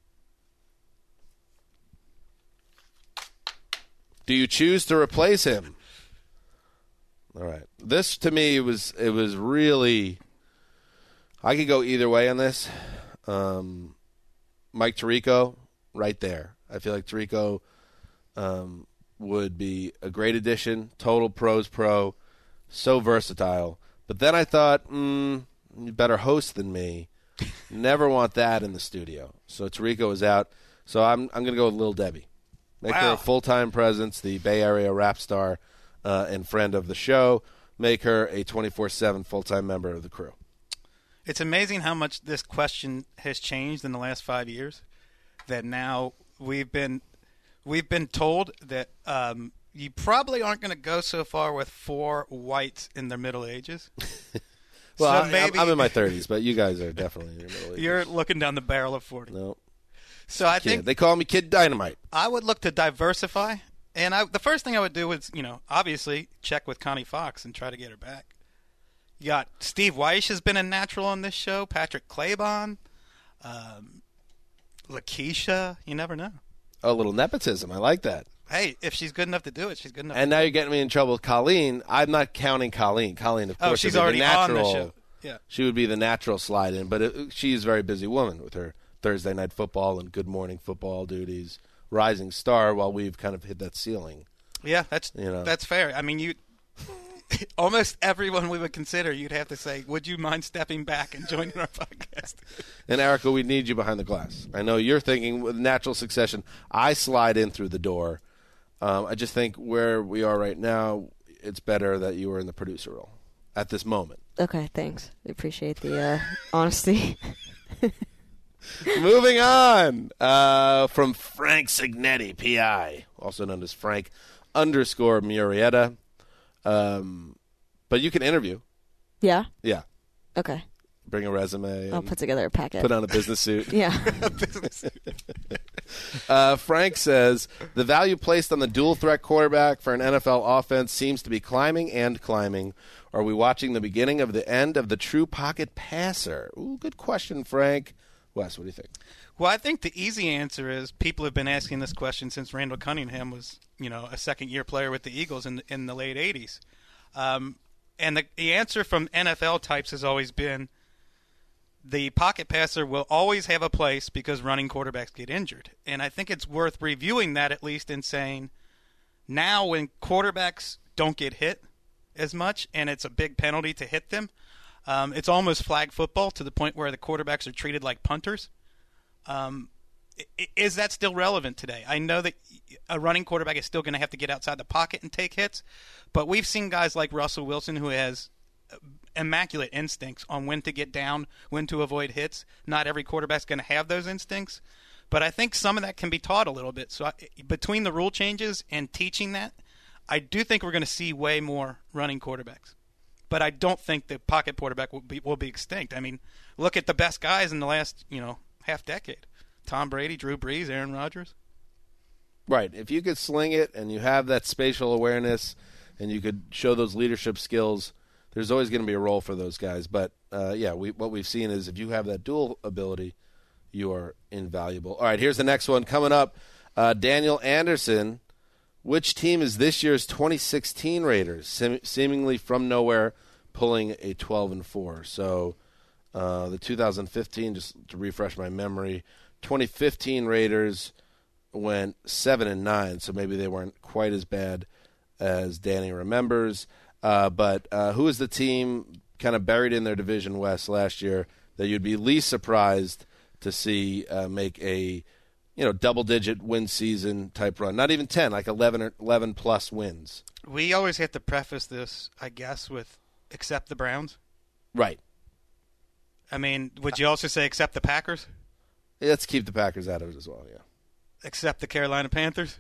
do you choose to replace him? All right. This, to me, it was really – I could go either way on this. Mike Tirico, right there. I feel like Tirico would be a great addition, total pros pro, so versatile. But then I thought, you better host than me. Never want that in the studio. So Tirico is out. So I'm going to go with Lil Debbie. Make her a full-time presence, the Bay Area rap star and friend of the show. Make her a 24/7 full-time member of the crew. It's amazing how much this question has changed in the last 5 years. That now we've been told that you probably aren't going to go so far with 4 whites in their middle ages. Well, so maybe I'm in my 30s, but you guys are definitely in your middle ages. You're looking down the barrel of 40. No. So I think they call me Kid Dynamite. I would look to diversify, and the first thing I would do is, obviously check with Connie Fox and try to get her back. You got Steve Weish has been a natural on this show. Patrick Claybon, Lakeisha. You never know. A little nepotism. I like that. Hey, if she's good enough to do it, she's good enough. And now you're getting me in trouble with Colleen. I'm not counting Colleen. Colleen, of course, she's is already natural. on the show. Yeah. She would be the natural slide in, but she's a very busy woman with her Thursday night football and good morning football duties, rising star, while we've kind of hit that ceiling. Yeah, that's fair. I mean, almost everyone we would consider, you'd have to say, would you mind stepping back and joining our podcast? And, Erica, we need you behind the glass. I know you're thinking with natural succession, I slide in through the door. I just think where we are right now, it's better that you were in the producer role at this moment. Okay, thanks. I appreciate the honesty. Moving on from Frank Signetti, P.I., also known as Frank _Murrieta. But you can interview. Yeah? Yeah. Okay. Bring a resume. I'll put together a packet. Put on a business suit. Yeah. Frank says, the value placed on the dual-threat quarterback for an NFL offense seems to be climbing and climbing. Are we watching the beginning of the end of the true pocket passer? Ooh, good question, Frank. Wes, what do you think? Well, I think the easy answer is people have been asking this question since Randall Cunningham was, a second-year player with the Eagles in the late 80s. And the answer from NFL types has always been the pocket passer will always have a place because running quarterbacks get injured. And I think it's worth reviewing that at least and saying now when quarterbacks don't get hit as much and it's a big penalty to hit them, it's almost flag football to the point where the quarterbacks are treated like punters. Is that still relevant today? I know that a running quarterback is still going to have to get outside the pocket and take hits, but we've seen guys like Russell Wilson who has immaculate instincts on when to get down, when to avoid hits. Not every quarterback's going to have those instincts, but I think some of that can be taught a little bit. So between the rule changes and teaching that, I do think we're going to see way more running quarterbacks. But I don't think the pocket quarterback will be extinct. I mean, look at the best guys in the last, half decade. Tom Brady, Drew Brees, Aaron Rodgers. Right. If you could sling it and you have that spatial awareness and you could show those leadership skills, there's always going to be a role for those guys. But, what we've seen is if you have that dual ability, you are invaluable. All right, here's the next one coming up. Daniel Anderson, which team is this year's 2016 Raiders? Seemingly from nowhere, pulling a 12-4. So the 2015, just to refresh my memory, 2015 Raiders went 7-9, so maybe they weren't quite as bad as Danny remembers. But who is the team kind of buried in their division West last year that you'd be least surprised to see make a double-digit win season type run? Not even 10, like 11 plus wins. We always have to preface this, I guess, with except the Browns. Right. I mean, would you also say except the Packers? Let's keep the Packers out of it as well, yeah. Except the Carolina Panthers?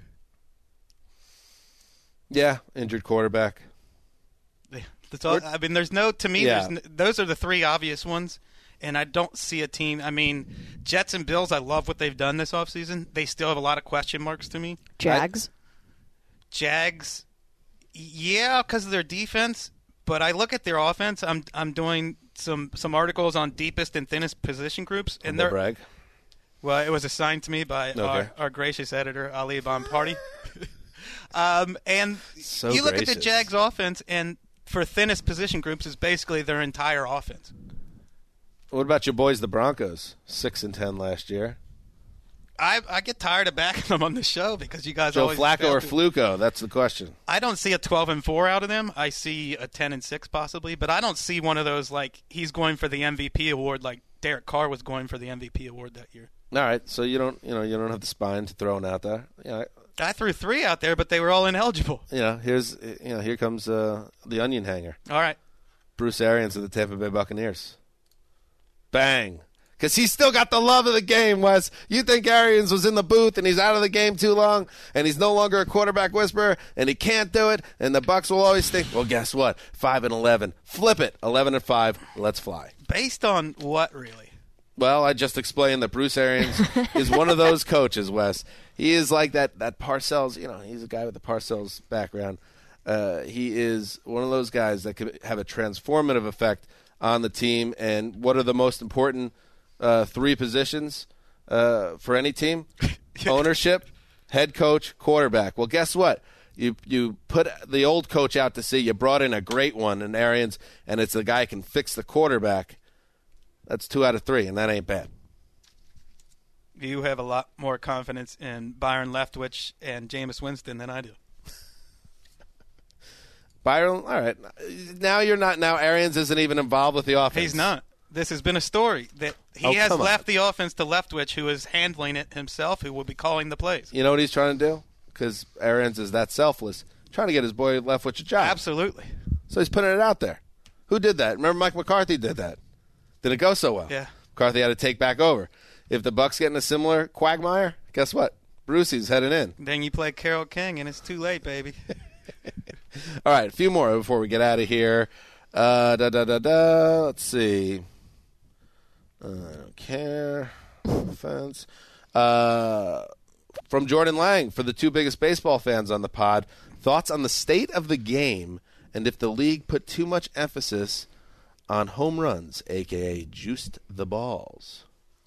Yeah, injured quarterback. That's all. I mean, there's no, to me, those are the three obvious ones, and I don't see a team. I mean, Jets and Bills, I love what they've done this offseason. They still have a lot of question marks to me. Jags? Jags, yeah, because of their defense, but I look at their offense. I'm doing some articles on deepest and thinnest position groups. And they're brag. Well, it was assigned to me by our gracious editor, Ali Bonparty. And so you look gracious. at the Jags offense, and for thinnest position groups is basically their entire offense. What about your boys, the Broncos? 6-10 last year. I get tired of backing them on the show because you guys Joe always Flacco or Fluco? That's the question. I don't see a 12-4 out of them. I see a 10-6 possibly, but I don't see one of those like he's going for the MVP award like Derek Carr was going for the MVP award that year. All right, so you don't have the spine to throw one out there. Yeah, I threw 3 out there, but they were all ineligible. here comes the onion hanger. All right, Bruce Arians of the Tampa Bay Buccaneers. Bang. Because he's still got the love of the game, Wes. You think Arians was in the booth and he's out of the game too long and he's no longer a quarterback whisperer and he can't do it and the Bucs will always think, well, guess what? 5-11. Flip it. 11-5. Let's fly. Based on what, really? Well, I just explained that Bruce Arians is one of those coaches, Wes. He is like that Parcells. He's a guy with a Parcells background. He is one of those guys that could have a transformative effect on the team. And what are the most important 3 positions for any team? Ownership, head coach, quarterback. Well, guess what? You put the old coach out to sea. You brought in a great one in Arians, and it's the guy who can fix the quarterback. That's 2 out of 3, and that ain't bad. You have a lot more confidence in Byron Leftwich and Jameis Winston than I do. Byron, all right. Now you're not. Now Arians isn't even involved with the offense. He's not. This has been a story that he has left the offense to Leftwich, who is handling it himself, who will be calling the plays. You know what he's trying to do? Because Arians is that selfless. Trying to get his boy Leftwich a job. Absolutely. So he's putting it out there. Who did that? Remember Mike McCarthy did that. Didn't go so well. Yeah. McCarthy had to take back over. If the Bucs get in a similar quagmire, guess what? Brucey's heading in. Then you play Carole King, and it's too late, baby. All right, a few more before we get out of here. Let's see. I don't care. Offense. From Jordan Lang for the 2 biggest baseball fans on the pod. Thoughts on the state of the game and if the league put too much emphasis on home runs, a.k.a. juiced the balls.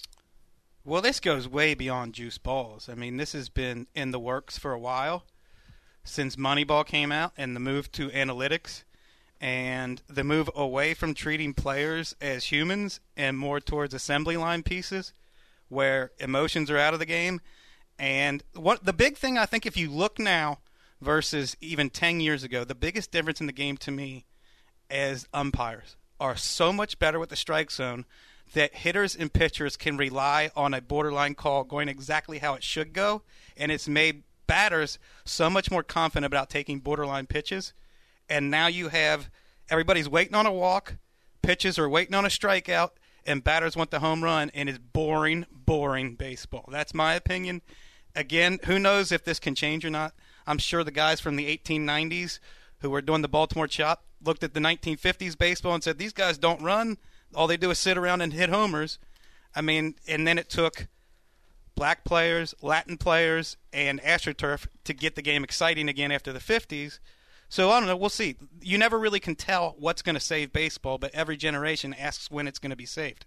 Well, this goes way beyond juice balls. I mean, this has been in the works for a while since Moneyball came out and the move to analytics and the move away from treating players as humans and more towards assembly line pieces where emotions are out of the game. And the big thing, I think, if you look now versus even 10 years ago, the biggest difference in the game to me as umpires are so much better with the strike zone that hitters and pitchers can rely on a borderline call going exactly how it should go, and it's made batters so much more confident about taking borderline pitches. And now you have everybody's waiting on a walk, pitches are waiting on a strikeout, and batters want the home run, and it's boring, boring baseball. That's my opinion. Again, who knows if this can change or not. I'm sure the guys from the 1890s who were doing the Baltimore Chop looked at the 1950s baseball and said, these guys don't run. All they do is sit around and hit homers. I mean, and then it took black players, Latin players, and AstroTurf to get the game exciting again after the 50s. So, I don't know. We'll see. You never really can tell what's going to save baseball, but every generation asks when it's going to be saved.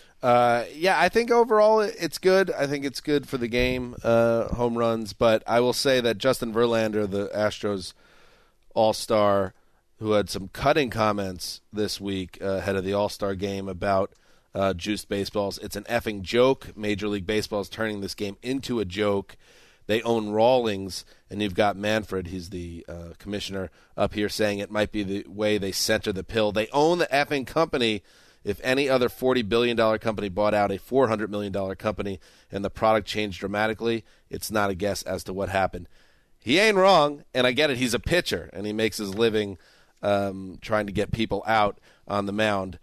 Yeah, I think overall it's good. I think it's good for the game, home runs. But I will say that Justin Verlander, the Astros All-Star, who had some cutting comments this week ahead of the All-Star game about juiced baseballs. It's an effing joke. Major League Baseball is turning this game into a joke. They own Rawlings, and you've got Manfred, he's the commissioner, up here saying it might be the way they center the pill. They own the effing company. If any other $40 billion company bought out a $400 million company and the product changed dramatically, it's not a guess as to what happened. He ain't wrong, and I get it. He's a pitcher, and he makes his living trying to get people out on the mound.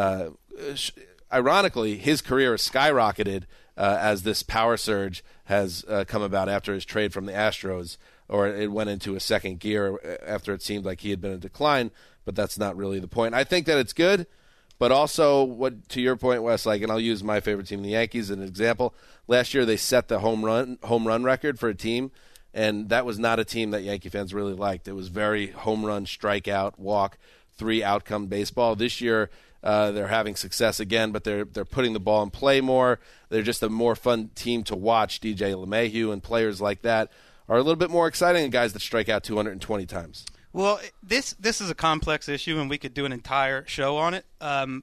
Ironically, his career has skyrocketed as this power surge has come about after his trade from the Astros, or it went into a second gear after it seemed like he had been in decline, but that's not really the point. I think that it's good. But also, what to your point, Wes, and I'll use my favorite team, the Yankees, as an example. Last year, they set the home run record for a team, and that was not a team that Yankee fans really liked. It was very home run, strikeout, walk, 3-outcome baseball. This year, they're having success again, but they're putting the ball in play more. They're just a more fun team to watch. DJ LeMahieu and players like that are a little bit more exciting than guys that strike out 220 times. Well, this is a complex issue, and we could do an entire show on it.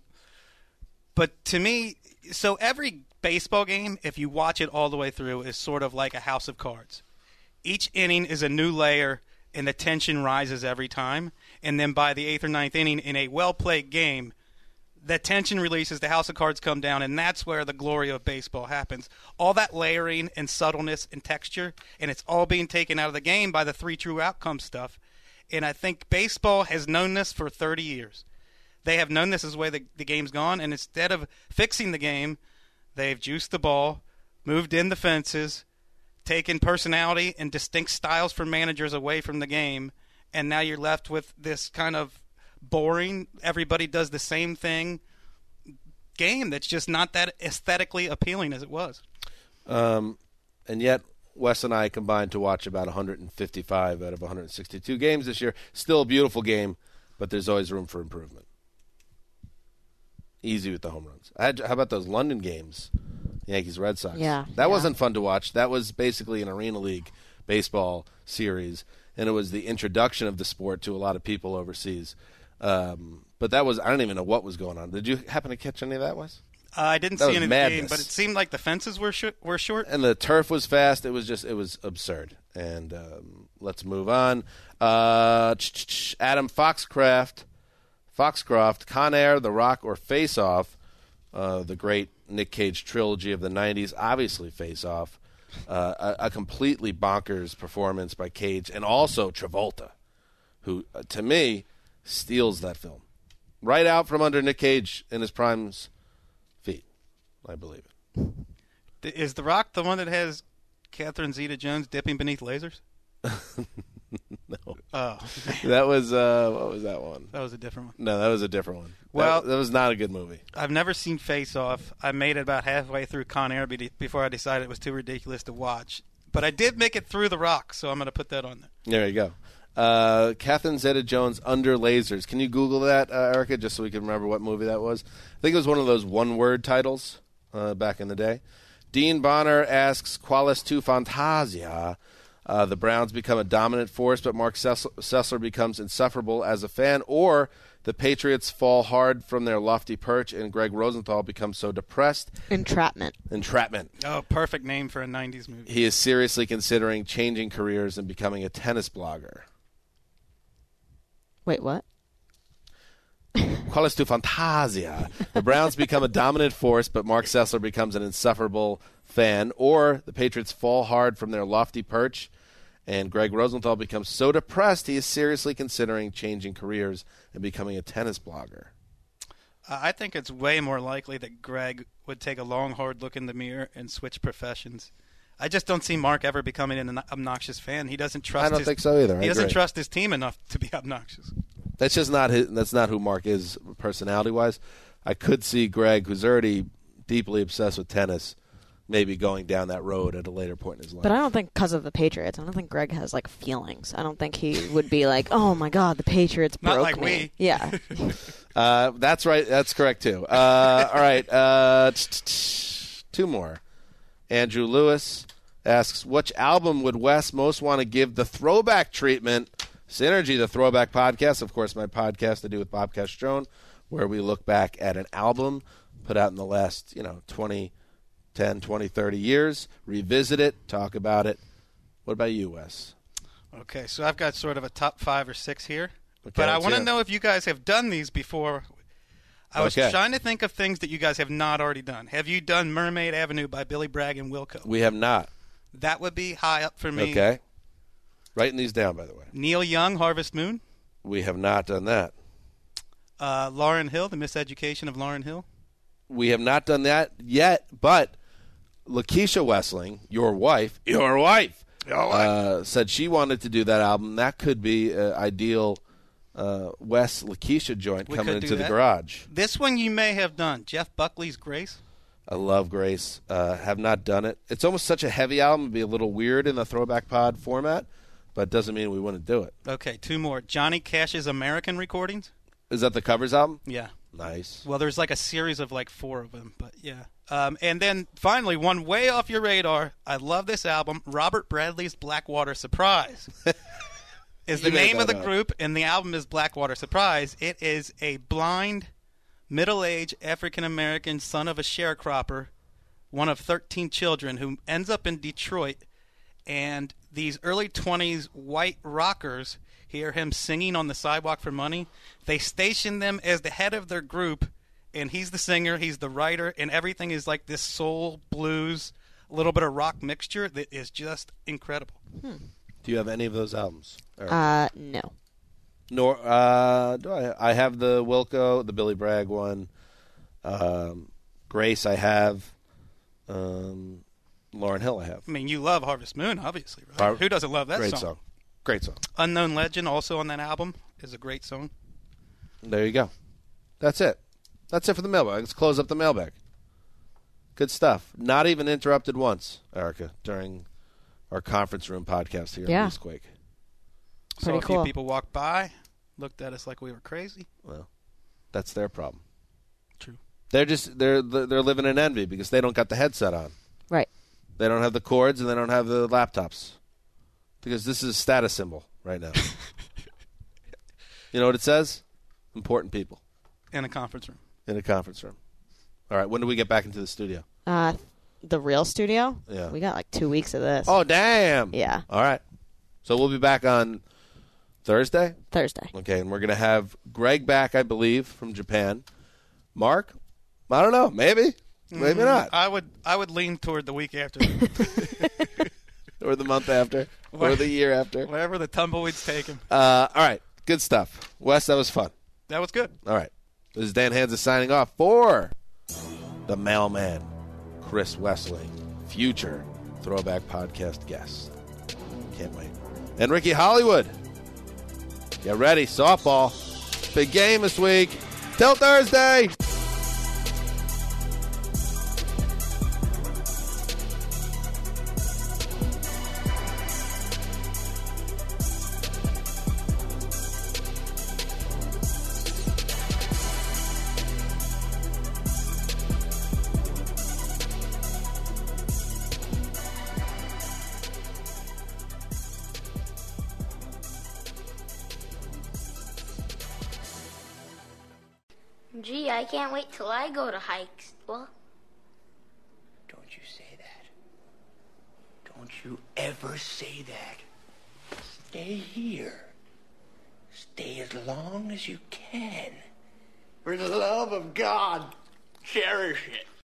But to me, so every baseball game, if you watch it all the way through, is sort of like a house of cards. Each inning is a new layer, and the tension rises every time. And then by the 8th or 9th inning, in a well-played game, the tension releases, the house of cards come down, and that's where the glory of baseball happens. All that layering and subtleness and texture, and it's all being taken out of the game by the 3 true outcome stuff. And I think baseball has known this for 30 years. They have known this is the way the game's gone, and instead of fixing the game, they've juiced the ball, moved in the fences, taken personality and distinct styles from managers away from the game, and now you're left with this kind of boring, everybody does the same thing game that's just not that aesthetically appealing as it was. And yet, Wes and I combined to watch about 155 out of 162 games this year. Still a beautiful game, but there's always room for improvement. Easy with the home runs. How about those London games, Yankees-Red Sox? Yeah. That wasn't fun to watch. That was basically an Arena League baseball series. and it was the introduction of the sport to a lot of people overseas. But that was, I don't even know what was going on. Did you happen to catch any of that, Wes? I didn't That see was any of the madness. game, but it seemed like the fences were short. And the turf was fast. It was absurd. And let's move on. Adam Foxcroft, Con Air, The Rock, or Face Off, the great Nick Cage trilogy of the 90s, obviously Face Off. A completely bonkers performance by Cage, and also Travolta, who, to me, steals that film. Right out from under Nick Cage in his prime's feet, I believe it. Is The Rock the one that has Catherine Zeta-Jones dipping beneath lasers? No. Oh. That was, what was that one? That was a different one. No, that was a different one. Well, that was not a good movie. I've never seen Face Off. I made it about halfway through Con Air before I decided it was too ridiculous to watch. But I did make it through The Rock, so I'm going to put that on there. There you go. Catherine Zeta-Jones, Under Lasers. Can you Google that, Erica, just so we can remember what movie that was? I think it was one of those one-word titles back in the day. Dean Bonner asks, Qualis tu Fantasia? The Browns become a dominant force, but Mark Sessler becomes insufferable as a fan, or the Patriots fall hard from their lofty perch and Greg Rosenthal becomes so depressed. Entrapment. Oh, perfect name for a 90s movie. He is seriously considering changing careers and becoming a tennis blogger. Wait, what? Qualis tu Fantasia? The Browns become a dominant force, but Mark Sessler becomes an insufferable fan, or the Patriots fall hard from their lofty perch and Greg Rosenthal becomes so depressed he is seriously considering changing careers and becoming a tennis blogger. I think it's way more likely that Greg would take a long, hard look in the mirror and switch professions. I just don't see Mark ever becoming an obnoxious fan. He doesn't trust. I don't think so either. He doesn't trust his team enough to be obnoxious. That's just not his. That's not who Mark is personality-wise. I could see Greg, who's already deeply obsessed with tennis, maybe going down that road at a later point in his life. But I don't think because of the Patriots. I don't think Greg has like feelings. I don't think he would be like, "Oh my God, the Patriots broke Not like me." we. Yeah. That's right. That's correct too. All right. Two more. Andrew Lewis asks, which album would Wes most want to give the throwback treatment? Synergy, the Throwback Podcast, of course, my podcast I do with Bob Castrone, where we look back at an album put out in the last, 20, 10, 20, 30 years, revisit it, talk about it. What about you, Wes? Okay, so I've got sort of a top 5 or 6 here. Okay, but I let's want to hear it. know if you guys have done these before. I was trying to think of things that you guys have not already done. Have you done Mermaid Avenue by Billy Bragg and Wilco? We have not. That would be high up for me. Okay. Writing these down, by the way. Neil Young, Harvest Moon. We have not done that. Lauryn Hill, The Miseducation of Lauryn Hill. We have not done that yet, but Lakeisha Wessling, your wife, said she wanted to do that album. That could be an ideal Wes Lakeisha joint We coming could into do the that. garage. This one you may have done. Jeff Buckley's Grace. I love Grace. Have not done it. It's almost such a heavy album. It'd be a little weird in the Throwback Pod format, but it doesn't mean we wouldn't do it. Okay, 2 more. Johnny Cash's American Recordings. Is that the covers album? Yeah. Nice. Well, there's like a series of like 4 of them, but yeah. And then finally, one way off your radar. I love this album. Robert Bradley's Blackwater Surprise is the You made name of the that up. group, and the album is Blackwater Surprise. It is a blind, middle-aged African-American son of a sharecropper, one of 13 children, who ends up in Detroit, and these early 20s white rockers hear him singing on the sidewalk for money. They station them as the head of their group, and he's the singer, he's the writer, and everything is like this soul, blues, a little bit of rock mixture that is just incredible. Do you have any of those albums? No. Nor do I. I have the Wilco, the Billy Bragg one. Grace, I have. Lauryn Hill, I have. I mean, you love Harvest Moon, obviously, right? Who doesn't love that Great song. Great song. Unknown Legend, also on that album, is a great song. There you go. That's it. That's it for the mailbag. Let's close up the mailbag. Good stuff. Not even interrupted once, Erica, during our conference room podcast here Yeah. at Eastquake. Saw Pretty a few cool. people walk by, looked at us like we were crazy. Well, that's their problem. True. They're living in envy because they don't got the headset on. Right. They don't have the cords and they don't have the laptops. Because this is a status symbol. right now. You know what it says? Important people. In a conference room. In a conference room. All right, when do we get back into the studio? The real studio? Yeah. We got like 2 weeks of this. Oh, damn. Yeah. All right. So we'll be back on Thursday? Thursday. Okay, and we're going to have Greg back, I believe, from Japan. Mark? I don't know. Maybe. Maybe not. I would lean toward the week after. Or the month after. Or the year after. Wherever the tumbleweeds take him. All right. Good stuff. Wes, that was fun. That was good. All right. This is Dan Hanzus signing off for the mailman, Chris Wesley, future Throwback Podcast guest. Can't wait. And Ricky Hollywood. Get ready. Softball. Big game this week. Till Thursday. Gee, I can't wait till I go to hikes. Well, Don't you say that. Don't you ever say that. Stay here. Stay as long as you can. For the love of God, cherish it.